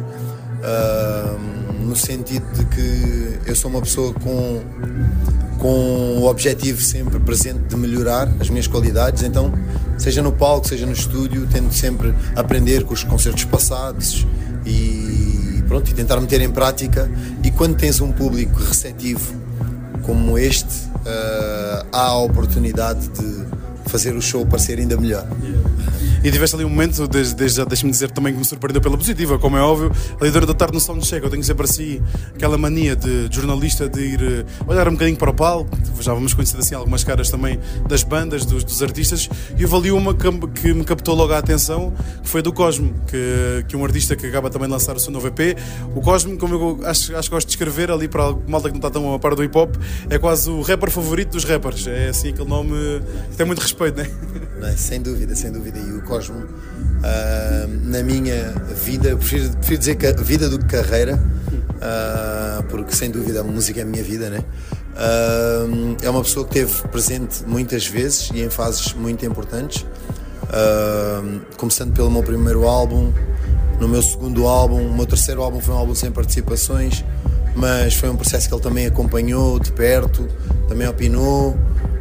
no sentido de que eu sou uma pessoa com o objetivo sempre presente de melhorar as minhas qualidades, então seja no palco, seja no estúdio, tento sempre aprender com os concertos passados e pronto, e tentar meter em prática. E quando tens um público receptivo como este, há a oportunidade de fazer o show parecer ainda melhor. E tiveste ali um momento, desde já deixa-me dizer também que me surpreendeu pela positiva, como é óbvio, ali durante a tarde no Soundcheck. Eu tenho que dizer para si aquela mania de jornalista de ir olhar um bocadinho para o palco. Já vamos conhecer assim algumas caras também das bandas, dos artistas, e houve ali uma que me captou logo a atenção, que foi do Cosmo, que é um artista que acaba também de lançar o seu novo EP. O Cosmo, como eu acho que gosto de escrever ali para a malta que não está tão a par do hip hop, é quase o rapper favorito dos rappers. É assim aquele nome que tem muito respeito, não é? Sem dúvida. E o Cosmo, na minha vida, eu prefiro dizer vida do que carreira, porque sem dúvida a música é a minha vida, né? É uma pessoa que esteve presente muitas vezes e em fases muito importantes, começando pelo meu primeiro álbum, no meu segundo álbum. O meu terceiro álbum foi um álbum sem participações, mas foi um processo que ele também acompanhou de perto, também opinou.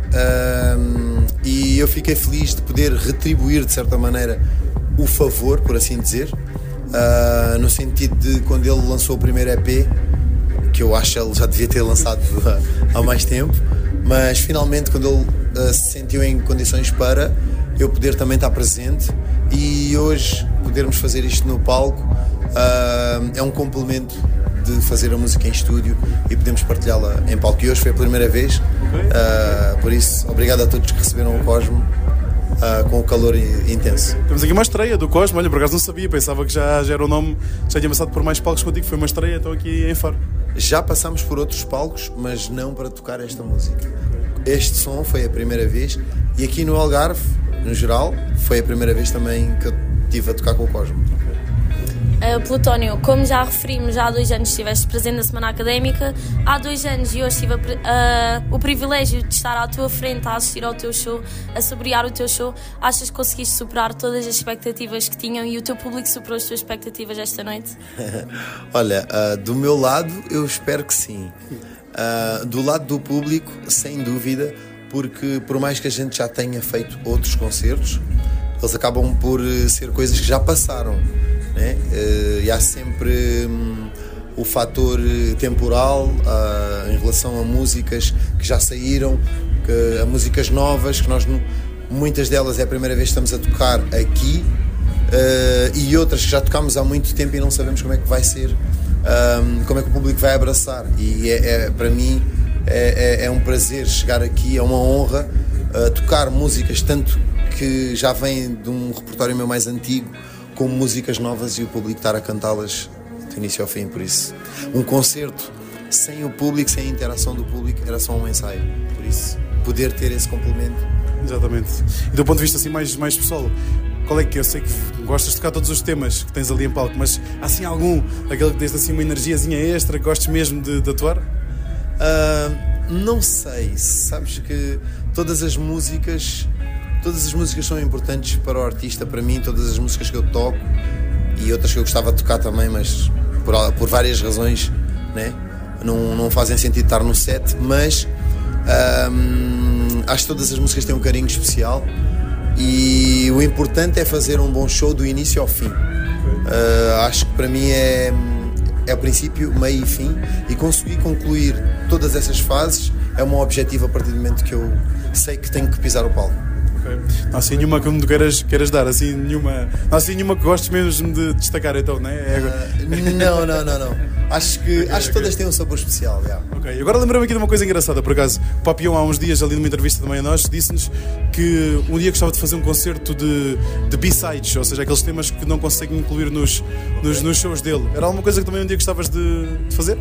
E eu fiquei feliz de poder retribuir de certa maneira o favor, por assim dizer, no sentido de quando ele lançou o primeiro EP, que eu acho que ele já devia ter lançado há mais tempo, mas finalmente quando ele se sentiu em condições para eu poder também estar presente, e hoje podermos fazer isto no palco é um complemento de fazer a música em estúdio e podemos partilhá-la em palco. E hoje foi a primeira vez, por isso, obrigado a todos que receberam o Cosmo com o calor intenso. Temos aqui uma estreia do Cosmo, olha, por acaso não sabia, pensava que já era o nome, já tinha passado por mais palcos contigo, foi uma estreia, então aqui em Faro. Já passamos por outros palcos, mas não para tocar esta música. Este som foi a primeira vez, e aqui no Algarve, no geral, foi a primeira vez também que eu estive a tocar com o Cosmo. Plutónio, como já referimos, já há 2 anos estiveste presente na Semana Académica. Há 2 anos e hoje tive o privilégio de estar à tua frente a assistir ao teu show, a saborear o teu show. Achas que conseguiste superar todas as expectativas que tinham e o teu público superou as tuas expectativas esta noite? Olha, do meu lado eu espero que sim. Do lado do público, sem dúvida, porque por mais que a gente já tenha feito outros concertos, eles acabam por ser coisas que já passaram, né? E há sempre o fator temporal em relação a músicas que já saíram, a músicas novas, que nós muitas delas é a primeira vez que estamos a tocar aqui, e outras que já tocámos há muito tempo e não sabemos como é que vai ser, como é que o público vai abraçar. E para mim é um prazer chegar aqui, é uma honra tocar músicas tanto que já vêm de um repertório meu mais antigo, como músicas novas, e o público estar a cantá-las do início ao fim. Por isso, um concerto sem o público, sem a interação do público, era só um ensaio. Por isso, poder ter esse complemento. Exatamente. E do ponto de vista assim mais pessoal, qual é que eu sei que gostas de tocar todos os temas que tens ali em palco, mas há assim algum, aquele que tens assim uma energiazinha extra, que gostes mesmo de atuar? Não sei, sabes que todas as músicas são importantes para o artista, para mim. Todas as músicas que eu toco e outras que eu gostava de tocar também, mas por várias razões, né? não fazem sentido estar no set, mas acho que todas as músicas têm um carinho especial, e o importante é fazer um bom show do início ao fim. Acho que para mim é o princípio, meio e fim, e conseguir concluir todas essas fases é o meu objetivo a partir do momento que eu sei que tenho que pisar o palco. Não há assim nenhuma que me queiras dar, assim, nenhuma que gostes mesmo de destacar, então, não é? Não. Acho que todas têm um sabor especial. Ok, agora lembrei-me aqui de uma coisa engraçada, por acaso. O Papião, há uns dias, ali numa entrevista também a nós, disse-nos que um dia gostava de fazer um concerto de B-sides, ou seja, aqueles temas que não conseguem incluir nos shows dele. Era alguma coisa que também um dia gostavas de fazer?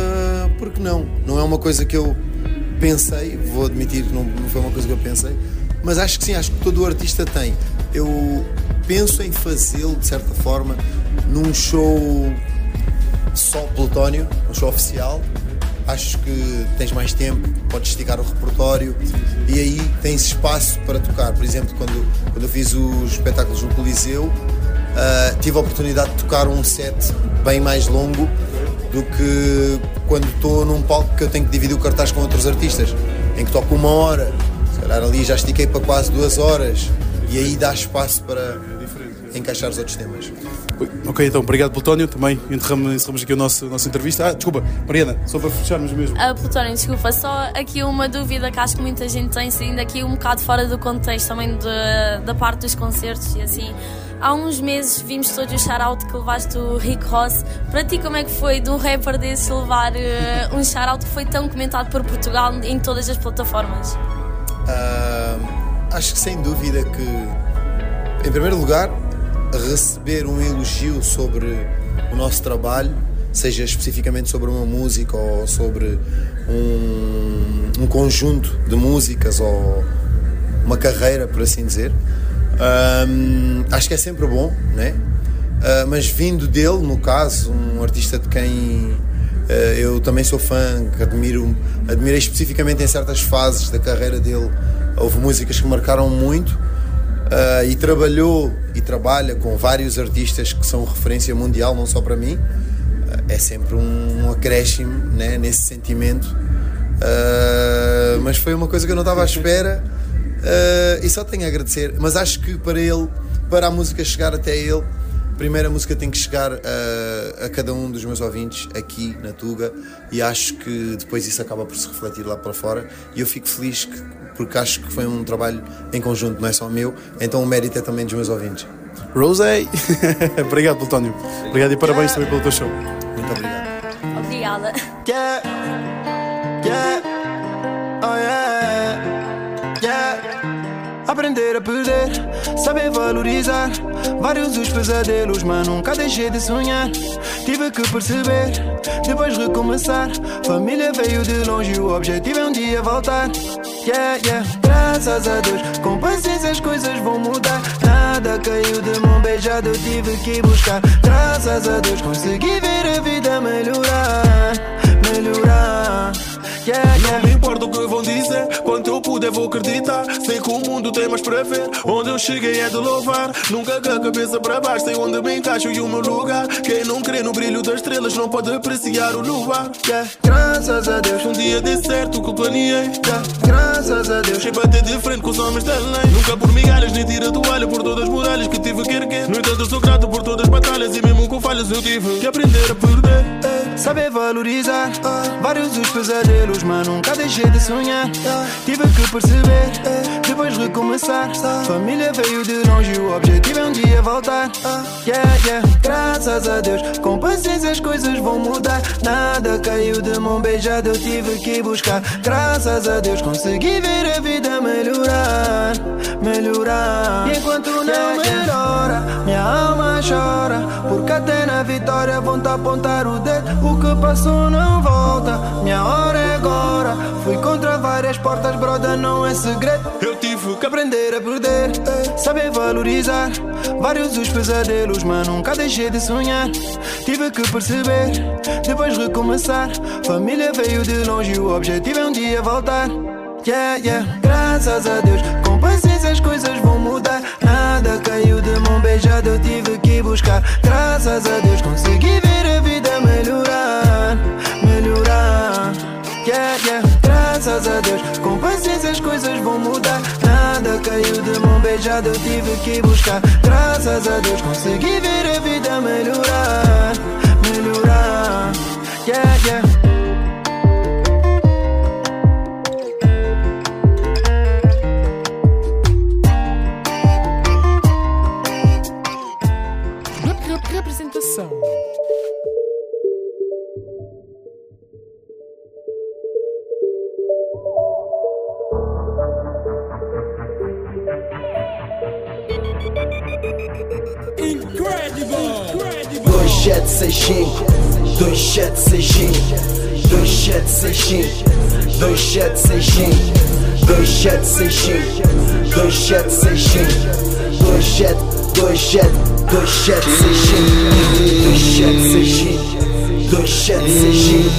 Porque não? Não é uma coisa que eu pensei, vou admitir que não foi uma coisa que eu pensei, Mas acho que sim, acho que todo o artista tem. Eu penso em fazê-lo, de certa forma, num show só Plutónio, um show oficial. Acho que tens mais tempo, podes esticar o repertório e aí tens espaço para tocar. Por exemplo, quando eu fiz os espetáculos no Coliseu, tive a oportunidade de tocar um set bem mais longo do que quando estou num palco que eu tenho que dividir o cartaz com outros artistas, em que toco 1 hora, se calhar ali já estiquei para quase 2 horas e aí dá espaço para encaixar os outros temas. Ok, então, obrigado, Plutónio. Também encerramos aqui a nossa entrevista. Desculpa, Mariana, só para fecharmos mesmo. Plutónio, desculpa, só aqui uma dúvida que acho que muita gente tem, saindo aqui um bocado fora do contexto também da parte dos concertos e assim. Há uns meses vimos todos o shout-out que levaste do Rick Ross. Para ti, como é que foi de um rapper desse levar um shout-out que foi tão comentado por Portugal em todas as plataformas? Acho que sem dúvida que, em primeiro lugar, receber um elogio sobre o nosso trabalho, seja especificamente sobre uma música ou sobre um conjunto de músicas ou uma carreira, por assim dizer, acho que é sempre bom, né? Mas vindo dele, no caso, um artista de quem eu também sou fã, que admirei especificamente em certas fases da carreira dele, houve músicas que marcaram muito. E trabalhou e trabalha com vários artistas que são referência mundial, não só para mim. É sempre um acréscimo, né, nesse sentimento. Mas foi uma coisa que eu não estava à espera e só tenho a agradecer. Mas acho que para a música chegar até ele, primeiro a música tem que chegar a cada um dos meus ouvintes aqui na Tuga e acho que depois isso acaba por se refletir lá para fora e eu fico feliz porque acho que foi um trabalho em conjunto, não é só meu, então o mérito é também dos meus ouvintes. Rosé! Obrigado, Plutónio. Obrigado e parabéns também pelo teu show. Muito obrigado. Obrigada. Oh yeah, yeah. Aprender a perder, saber valorizar. Vários os pesadelos, mas nunca deixei de sonhar. Tive que perceber, depois recomeçar. Família veio de longe e o objetivo é um dia voltar. Yeah, yeah. Graças a Deus, com paciência as coisas vão mudar. Nada caiu de mão beijada, eu tive que buscar. Graças a Deus consegui ver a vida melhorar. Yeah, yeah. Não me importa o que vão dizer, quanto eu puder vou acreditar. Sei que o mundo tem mais para ver, onde eu cheguei é de louvar. Nunca com a cabeça para baixo, sei onde me encaixo e o meu lugar. Quem não crê no brilho das estrelas não pode apreciar o luar. Yeah. Graças a Deus, um dia dê certo o que eu planeei. Yeah. Graças a Deus, sem bater de frente com os homens da lei. Nunca por migalhas nem tira toalha por todas as muralhas que tive que erguer. No entanto eu sou grato por todas as batalhas e mesmo com falhas eu tive que aprender a perder. Saber valorizar, vários os pesadelos, mas nunca deixei de sonhar. Tive que perceber, depois recomeçar. Família veio de longe e o objetivo é um dia voltar. Yeah, yeah. Graças a Deus, com paciência as coisas vão mudar. Nada caiu de mão beijada, eu tive que buscar. Graças a Deus consegui ver a vida melhorar. E enquanto não melhora, minha alma chora, porque até na vitória vão-te apontar o dedo. O que passou não volta, minha hora é agora. Fui contra várias portas, broda, não é segredo. Eu tive que aprender a perder, saber valorizar. Vários os pesadelos, mas nunca deixei de sonhar. Tive que perceber, depois recomeçar. Família veio de longe e o objetivo é um dia voltar. Yeah, yeah. Graças a Deus, com paciência as coisas vão mudar. Nada caiu de mão beijada, eu tive que buscar. Graças a Deus consegui ver a vida melhorar. Yeah, yeah. Graças a Deus, com paciência as coisas vão mudar. Nada caiu de mão beijada, eu tive que buscar. Graças a Deus consegui ver a vida melhorar. Yeah, yeah. Representação. Incredible. 2765 2765 2765 2765 2765 2765 2765 2765 2765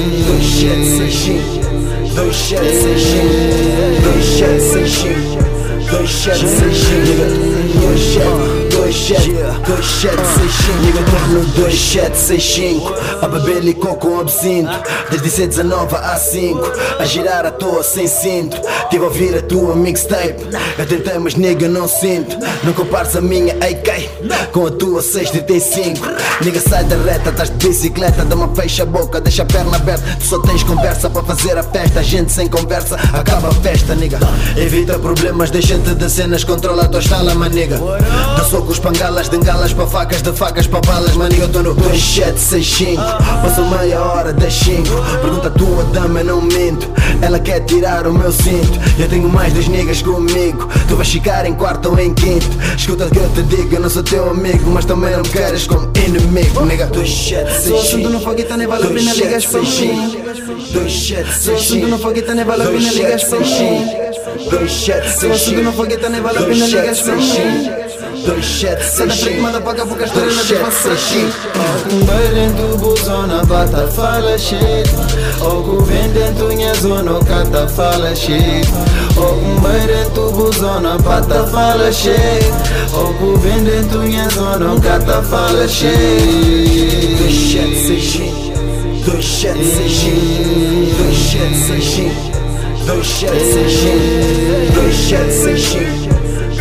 Nigga, tô no 2765 a beber licor com absinto. Desde C19 a 5 a girar à toa sem cinto. Tive a ouvir a tua mixtape. Eu tentei mas nigga não sinto. Não compares a minha AK com a tua 635. Nigga sai da reta, estás de bicicleta. Dá uma fecha a boca, deixa a perna aberta. Tu só tens conversa para fazer a festa. A gente sem conversa acaba a festa, nigga. Evita problemas, deixa-te de cenas. Controla a tua estala, maniga. Dá socos, pangalas, de engalas para facas, de facas para balas, maniga. Eu tô no 2765. Passou meia hora das 5. Pergunta a tua dama, eu não minto. Ela quer tirar o meu cinto. Eu tenho mais 2 niggas comigo. Tu vais ficar em quarto ou em quinto. Escuta o que eu te digo, eu não sou teu amigo, mas também não me queres como inimigo, nigga. 2765. Sou assunto no fogueta, nem vale a pena ligas para mim. 2765. Sou assunto no fogueta, nem vale a pena ligas para mim. 2765. Sou assunto no fogueta, nem vale a pena ligas para mim. 2765. Sai da frente, manda pagar pouca história na desfações. Um baile em tu buzona, bata fala shit. Ou que vem dentro minha zona, o cata fala shit. Ou um baile em tu buzona, bata fala shit. Ou que vem dentro minha zona, o cata fala shit. 2765 2765 2765 2765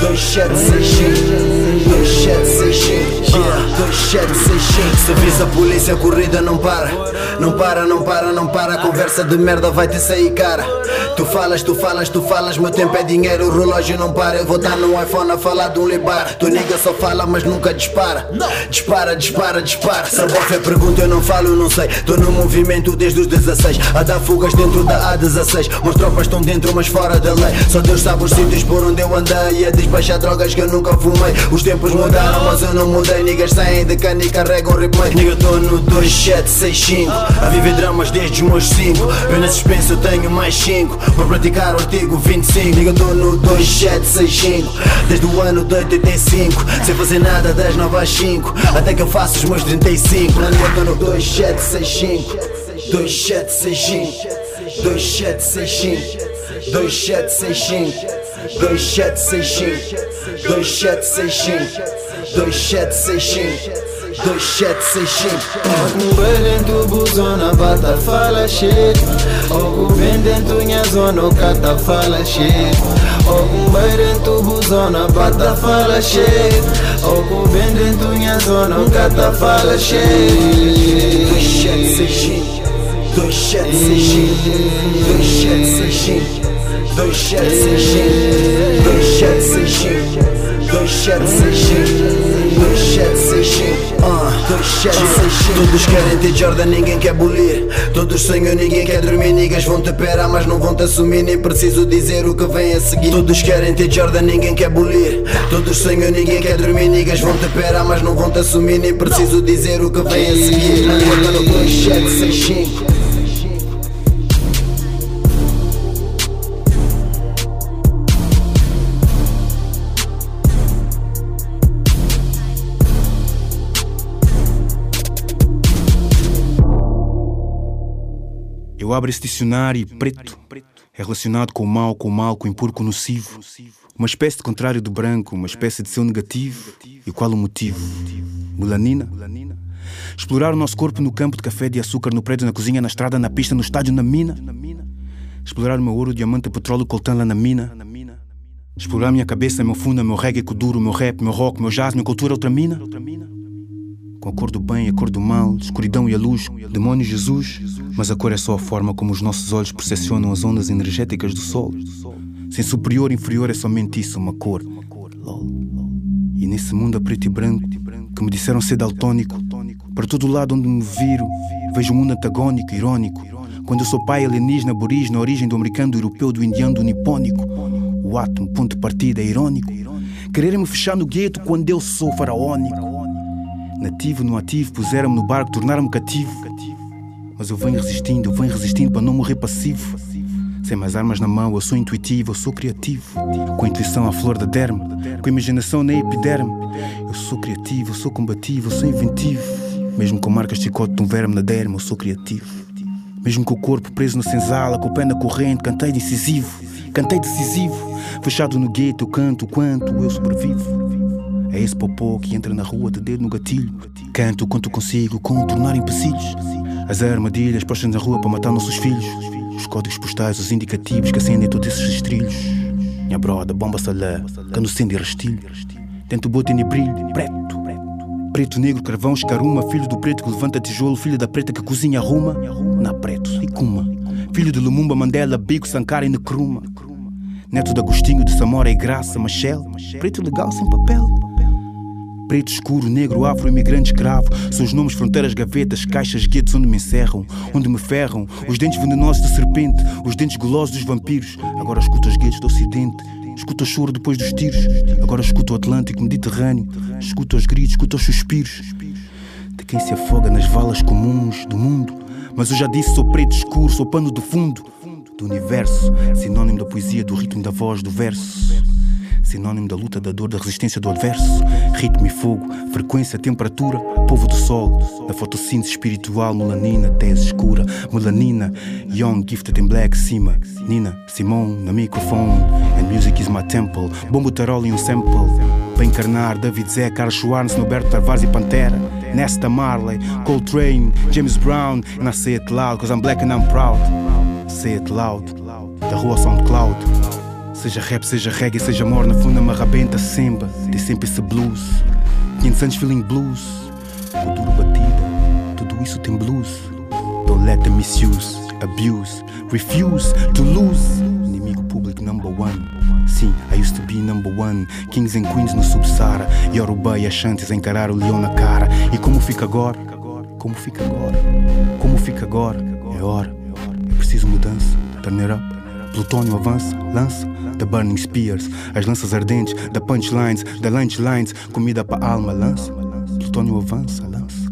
Se avisa a polícia, a corrida não para. Não para, não para, não para. A conversa de merda vai te sair cara. Tu falas, tu falas, tu falas. Meu tempo é dinheiro, o relógio não para. Eu vou estar no iPhone a falar de um libar. Tu nigga só fala, mas nunca dispara. Dispara, dispara, dispara. Se a bofe pergunta, eu não falo, não sei. Tô no movimento desde os 16. A dar fugas dentro da A16. Meus tropas estão dentro, mas fora da lei. Só Deus sabe os sítios por onde eu andei. A despachar drogas que eu nunca fumei. Os tempos mudaram, mas eu não mudei. Niggas saem de cana e carregam replay. Nigga, tô no 2765 a viver dramas desde os meus 5. Eu na suspenso tenho mais 5 para praticar o artigo 25. Nigga, tô no 2765 desde o ano de 85. Sem fazer nada das 9 às 5 até que eu faço os meus 35. Nigga, tô no 2765 2765 2765 2765 2765 2765 2765 2765 Um baile em tu buzona, bata fala shit. Ou que vem dentro minha zona, o cata fala shit. Ou um baile em tu buzona, bata fala shit. Ou que vem dentro minha zona, o cata fala shit. 2765 2765 2765 2765 2765 Todos querem ter Jordan, ninguém quer bulir. Todos sonham, ninguém quer dormir. Niggas vão te perar, mas não vão te assumir. Nem preciso dizer o que vem a seguir. Todos querem ter Jordan, ninguém quer bulir. Todos sonham, ninguém quer dormir. Niggas vão te perar, mas não vão te assumir. Nem preciso dizer o que vem a seguir. 2765 Eu abro esse dicionário preto é relacionado com o mal, com o impuro, com o nocivo. Uma espécie de contrário do branco, uma espécie de seu negativo. E qual o motivo? Melanina? Explorar o nosso corpo no campo de café de açúcar, no prédio, na cozinha, na estrada, na pista, no estádio, na mina. Explorar o meu ouro, diamante, petróleo, coltã lá na mina. Explorar minha cabeça, meu fundo, meu reggae, kuduro, meu rap, meu rock, meu jazz, minha cultura, outra mina. Com a cor do bem e a cor do mal, escuridão e a luz, demônio e Jesus. Mas a cor é só a forma como os nossos olhos percepcionam as ondas energéticas do sol. Sem superior e inferior é somente isso, uma cor. E nesse mundo a preto e branco, que me disseram ser daltônico, para todo lado onde me viro, vejo um mundo antagónico, irônico. Quando eu sou pai alienígena, aborígena, a origem do americano, do europeu, do indiano, do nipônico. O átomo, ponto de partida, é irônico. Quererem-me fechar no gueto quando eu sou faraónico. Nativo no ativo, puseram-me no barco, tornaram-me cativo. Mas eu venho resistindo para não morrer passivo. Sem mais armas na mão, eu sou intuitivo, eu sou criativo. Com a intuição à flor da derme, com a imaginação na epiderme. Eu sou criativo, eu sou combativo, eu sou inventivo. Mesmo com marcas de chicote de um verme na derme, eu sou criativo. Mesmo com o corpo preso na senzala, com o pé na corrente, cantei decisivo. Cantei decisivo. Fechado no gueto, eu canto quanto eu sobrevivo. É esse popô que entra na rua de dedo no gatilho. Canto quanto consigo contornar empecilhos. As armadilhas postas na rua para matar nossos filhos. Os códigos postais, os indicativos que acendem todos esses estrilhos. Minha broda, bomba salé, cano cendo e rastilho. Tento botar em brilho, preto. Preto, negro, carvão, escaruma. Filho do preto que levanta tijolo. Filho da preta que cozinha arruma. Na preto, e Kuma. Filho de Lumumba, Mandela, Bico, Sankara e Nkrumah. Neto de Agostinho, de Samora e Graça, Machel. Preto legal sem papel. Preto escuro, negro, afro, imigrante, escravo. São os nomes, fronteiras, gavetas, caixas, guetos onde me encerram, onde me ferram. Os dentes venenosos de serpente, os dentes gulosos dos vampiros. Agora escuto os guetos do ocidente. Escuto o choro depois dos tiros. Agora escuto o Atlântico, Mediterrâneo. Escuto os gritos, escuto os suspiros de quem se afoga nas valas comuns do mundo. Mas eu já disse, sou preto escuro, sou pano do fundo do universo. Sinónimo da poesia, do ritmo, da voz, do verso. Sinónimo da luta, da dor, da resistência do adverso. Ritmo e fogo, frequência, temperatura. Povo do sol, da fotossíntese espiritual. Melanina, tese escura. Melanina, young, gifted in black. Cima, Nina, Simone, na microphone. And music is my temple. Bombo tarol e um sample. Para encarnar, David Zé, Carlos Schwartz, Norberto Tavares e Pantera. Nesta Marley, Coltrane, James Brown. And I say it loud, cause I'm black and I'm proud. Say it loud, da rua SoundCloud. Seja rap, seja reggae, seja morna, funda, marrabenta, semba. Tem sempre esse blues. 500 anos feeling blues. O duro batida, tudo isso tem blues. Don't let them misuse, abuse, refuse to lose. Inimigo público number one. Sim, I used to be number one. Kings and queens no Sub-Sahara. Yoruba e Ashantis a encarar o leão na cara. E como fica agora? Como fica agora? Como fica agora? É hora. É preciso mudança. Turn it up. Plutônio avança, lança. The burning spears, as lanças ardentes, da punchlines, da lunchlines, comida para a alma, lança. Plutônio avança, lança.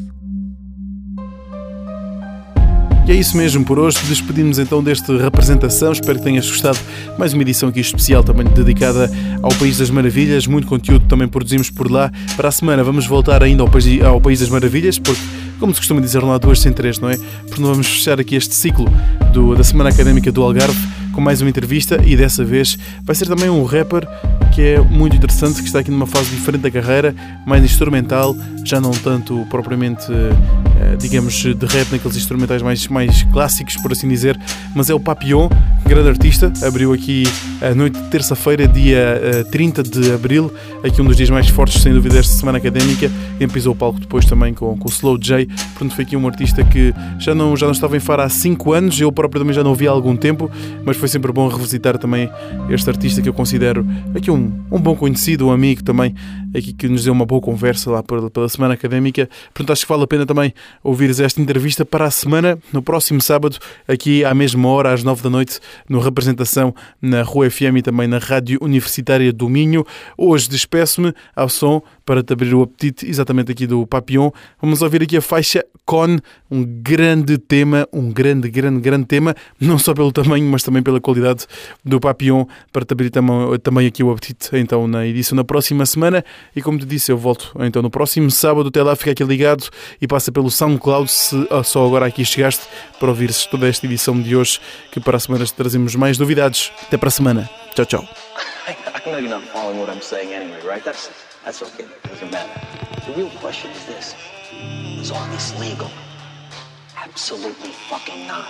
E é isso mesmo por hoje. Despedimos então desta representação. Espero que tenhas gostado. Mais uma edição aqui especial também dedicada ao País das Maravilhas. Muito conteúdo também produzimos por lá. Para a semana vamos voltar ainda ao País das Maravilhas, porque, como se costuma dizer, não há duas sem três, não é? Porque não vamos fechar aqui este ciclo da Semana Académica do Algarve com mais uma entrevista, e dessa vez vai ser também um rapper que é muito interessante, que está aqui numa fase diferente da carreira, mais instrumental, já não tanto propriamente, digamos, de rap, naqueles instrumentais mais clássicos, por assim dizer, mas é o Papillon, grande artista. Abriu aqui a noite de terça-feira, dia 30 de abril, aqui um dos dias mais fortes, sem dúvida, desta Semana Académica, e pisou o palco depois também com o Slow J. Portanto, foi aqui um artista que já não estava em Faro há 5 anos, eu próprio também já não o vi há algum tempo, mas foi sempre bom revisitar também este artista que eu considero aqui um bom conhecido, um amigo também, aqui que nos deu uma boa conversa lá pela Semana Académica. Portanto, acho que vale a pena também ouvires esta entrevista para a semana, no próximo sábado, aqui à mesma hora, às 9 da noite, no Representação, na Rua FM e também na Rádio Universitária do Minho. Hoje despeço-me ao som para te abrir o apetite, exatamente aqui do Papillon. Vamos ouvir aqui a faixa Con, um grande tema, um grande tema, não só pelo tamanho, mas também pela qualidade do Papillon, para te abrir também aqui o apetite, então, na edição da próxima semana. E como te disse, eu volto então no próximo sábado. Até lá, fica aqui ligado e passa pelo SoundCloud, se só agora aqui chegaste, para ouvires toda esta edição de hoje, que para a semana trazemos mais novidades. Até para a semana. Tchau, tchau. I know you're not following what I'm saying anyway, right? That's okay. It doesn't matter. The real question is this. Is all this legal? Absolutely fucking not.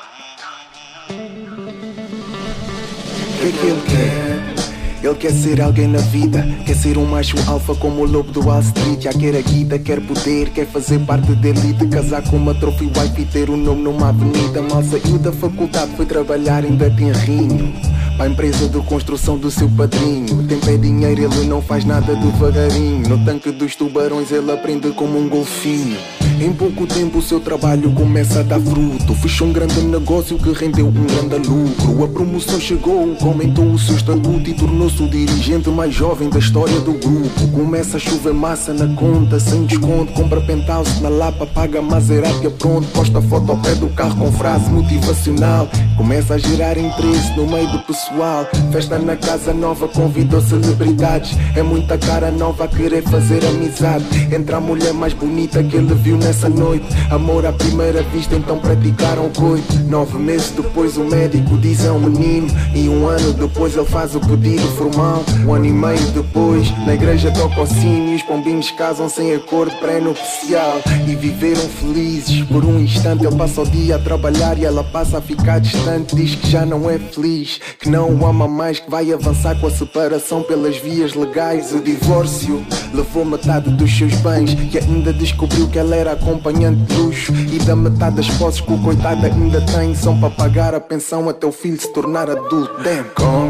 O que ele quer? Ele quer ser alguém na vida, quer ser um macho alfa como o lobo do Wall Street. Já quer a guita, quer poder, quer fazer parte da elite, casar com uma trophy wife e ter um nome numa avenida. Mal saiu da faculdade, foi trabalhar em Betinrinho, para a empresa de construção do seu padrinho. Tem pé dinheiro, ele não faz nada devagarinho. No tanque dos tubarões ele aprende como um golfinho. Em pouco tempo o seu trabalho começa a dar fruto. Fechou um grande negócio que rendeu um grande lucro. A promoção chegou, aumentou o seu estatuto e tornou-se o dirigente mais jovem da história do grupo. Começa a chover massa na conta, sem desconto. Compra penthouse na Lapa, paga Maserati pronto. Posta foto ao pé do carro com frase motivacional. Começa a gerar interesse no meio do pessoal. Festa na casa nova, convidou celebridades. É muita cara nova a querer fazer amizade. Entra a mulher mais bonita que ele viu nessa noite. Amor à primeira vista, então praticaram o coito. 9 meses depois o médico diz é um menino. E 1 ano depois ele faz o pedido formal. 1 ano e meio depois na igreja toca o sino e os pombinhos casam sem acordo pré-nupcial. E viveram felizes. Por um instante ele passa o dia a trabalhar e ela passa a ficar distante. Diz que já não é feliz, que não o ama mais, que vai avançar com a separação pelas vias legais. O divórcio levou metade dos seus bens e ainda descobriu que ela era acompanhante de luxo. E da metade das posses que o coitado ainda tem são para pagar a pensão até o filho se tornar adulto. Damn.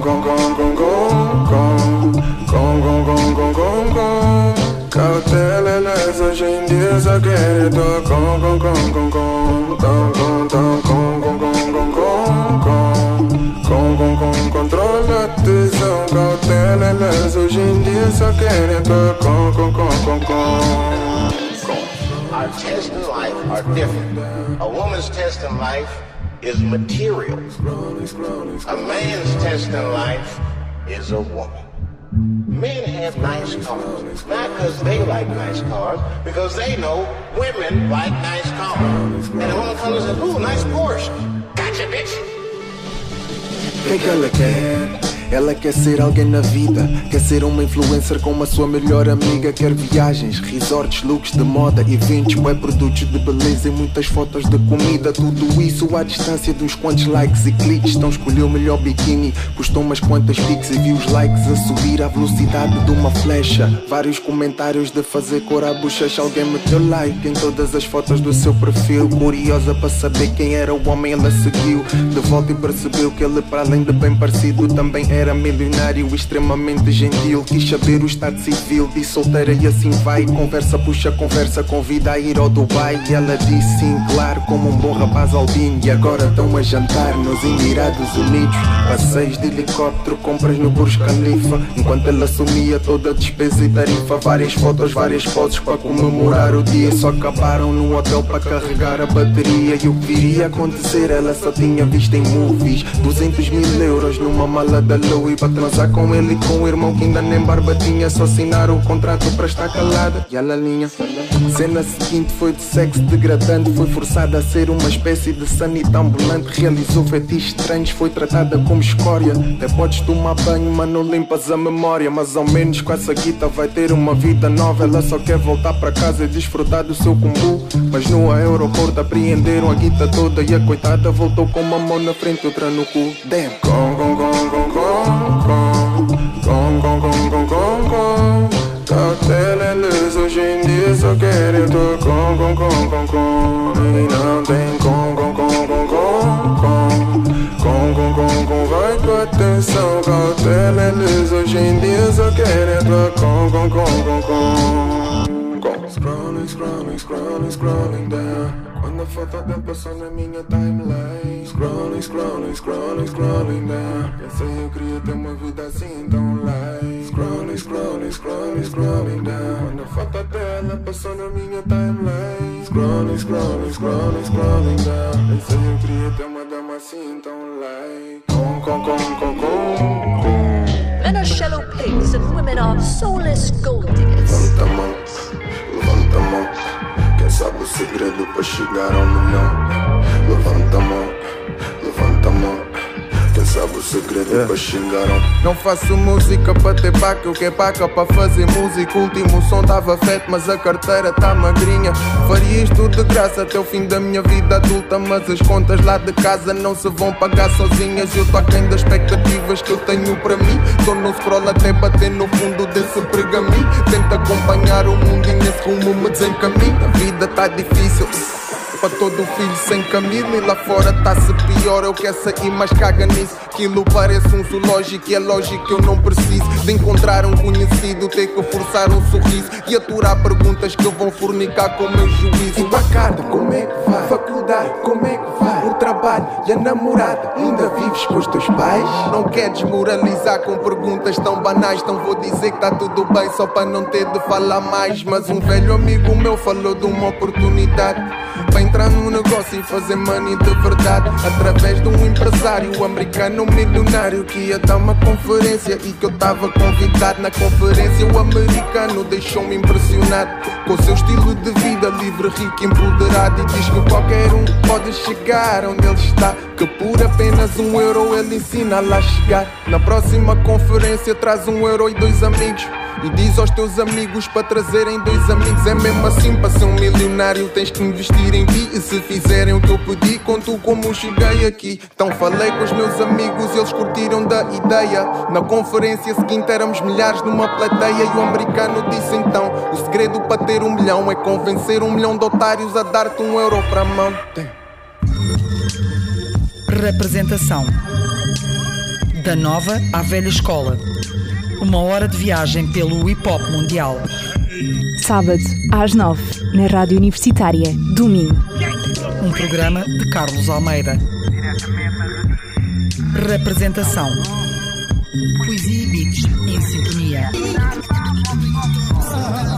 Cautela, elas hoje em dia só querem controla a tesão. Cautela, elas hoje em dia só querem Our tests in life are different. A woman's test in life is material. A man's test in life is a woman. Men have nice cars, not because they like nice cars, because they know women like nice cars. And a woman comes and says, ooh, nice Porsche. Gotcha, bitch. O que ela quer? Ela quer ser alguém na vida. Quer ser uma influencer como a sua melhor amiga. Quer viagens, resorts, looks de moda, eventos, web produtos de beleza e muitas fotos de comida. Tudo isso à distância de uns quantos likes e cliques. Então escolheu o melhor biquíni, postou umas quantas pics e viu os likes a subir à velocidade de uma flecha. Vários comentários de fazer cor à bochecha. Alguém meteu like em todas as fotos do seu perfil. Curiosa para saber quem era o homem, ela seguiu de volta e percebeu que ele, para além de bem parecido, também era milionário, extremamente gentil. Quis saber o estado civil, disse solteira e assim vai. Conversa puxa conversa, convida a ir ao Dubai. E ela disse sim, claro, como um bom rapaz albino. E agora estão a jantar nos Emirados Unidos. Passeios de helicóptero, compras no Burj Khalifa. Enquanto ela assumia toda a despesa e tarifa. Várias fotos, várias poses para comemorar o dia. Só acabaram no hotel para carregar a bateria. E o que viria a acontecer ela só tinha visto em movies. 200.000 euros numa mala da Louis para transar com ele e com o irmão que ainda nem barba tinha. Só assinar o contrato para estar calada. E ela linha. Cena seguinte foi de sexo degradante. Foi forçada a ser uma espécie de sanita ambulante. Realizou fetiches estranhos, foi tratada como escória. Até podes tomar banho, mas não limpas a memória. Mas ao menos com essa guita vai ter uma vida nova. Ela só quer voltar para casa e desfrutar do seu combo. Mas no aeroporto apreenderam a guita toda. E a coitada voltou com uma mão na frente e outra no cu. Damn. Cautela, eles hoje em dia só querem tua e não tem vai com atenção. Cautela, eles hoje em dia só querem tua Scrolling down. Quando a foto dela passou na minha timeline. Scrolling down. Pensei eu queria ter uma vida assim tão light. Scrolling down. Quando a foto dela passou na minha timeline. Scrolling down. Pensei eu queria ter uma dama assim tão light. Men are shallow pigs and women are soulless gold diggers. Levanta a mão. Quem sabe o segredo para chegar ao milhão? Levanta a mão. Quem sabe o segredo para chegar ao... Não faço música para ter paca, eu quero paca para fazer música. O último som tava feito, mas a carteira tá magrinha. Faria isto de graça até o fim da minha vida adulta. Mas as contas lá de casa não se vão pagar sozinhas. Eu tô aquém das expectativas que eu tenho para mim. Tô no scroll até bater no fundo desse pergaminho. Tento acompanhar o mundo e nesse rumo me desencaminho. A vida tá difícil, para todo filho sem camisa. E lá fora tá-se pior, eu quero sair mas caga nisso. Aquilo parece um zoológico e é lógico que eu não preciso de encontrar um conhecido, ter que forçar um sorriso e aturar perguntas que vão fornicar com o meu juízo. Embacada, como é que vai? Faculdade, como é que vai? O trabalho e a namorada, ainda vives com os teus pais? Não quer desmoralizar com perguntas tão banais, então vou dizer que tá tudo bem só para não ter de falar mais. Mas um velho amigo meu falou de uma oportunidade para entrar num negócio e fazer money de verdade, através de um empresário americano milionário que ia dar uma conferência e que eu tava convidado. Na conferência o americano deixou-me impressionado com o seu estilo de vida livre, rico, empoderado, e diz que qualquer um pode chegar onde ele está, que por apenas €1 ele ensina a lá chegar. Na próxima conferência traz €1 e 2 amigos e diz aos teus amigos para trazerem 2 amigos. É mesmo assim, para ser um milionário tens que investir em ti, e se fizerem o que eu pedi, conto como cheguei aqui. Então falei com os meus amigos e eles curtiram da ideia. Na conferência seguinte éramos milhares numa plateia e o americano disse então: o segredo para ter 1 milhão é convencer 1 milhão de otários a dar-te €1 para a mão. Representação: da nova à velha escola. Uma hora de viagem pelo hip-hop mundial. Sábado, às 9, na Rádio Universitária do Minho. Um programa de Carlos Almeida. Representação: poesia e beats em sintonia.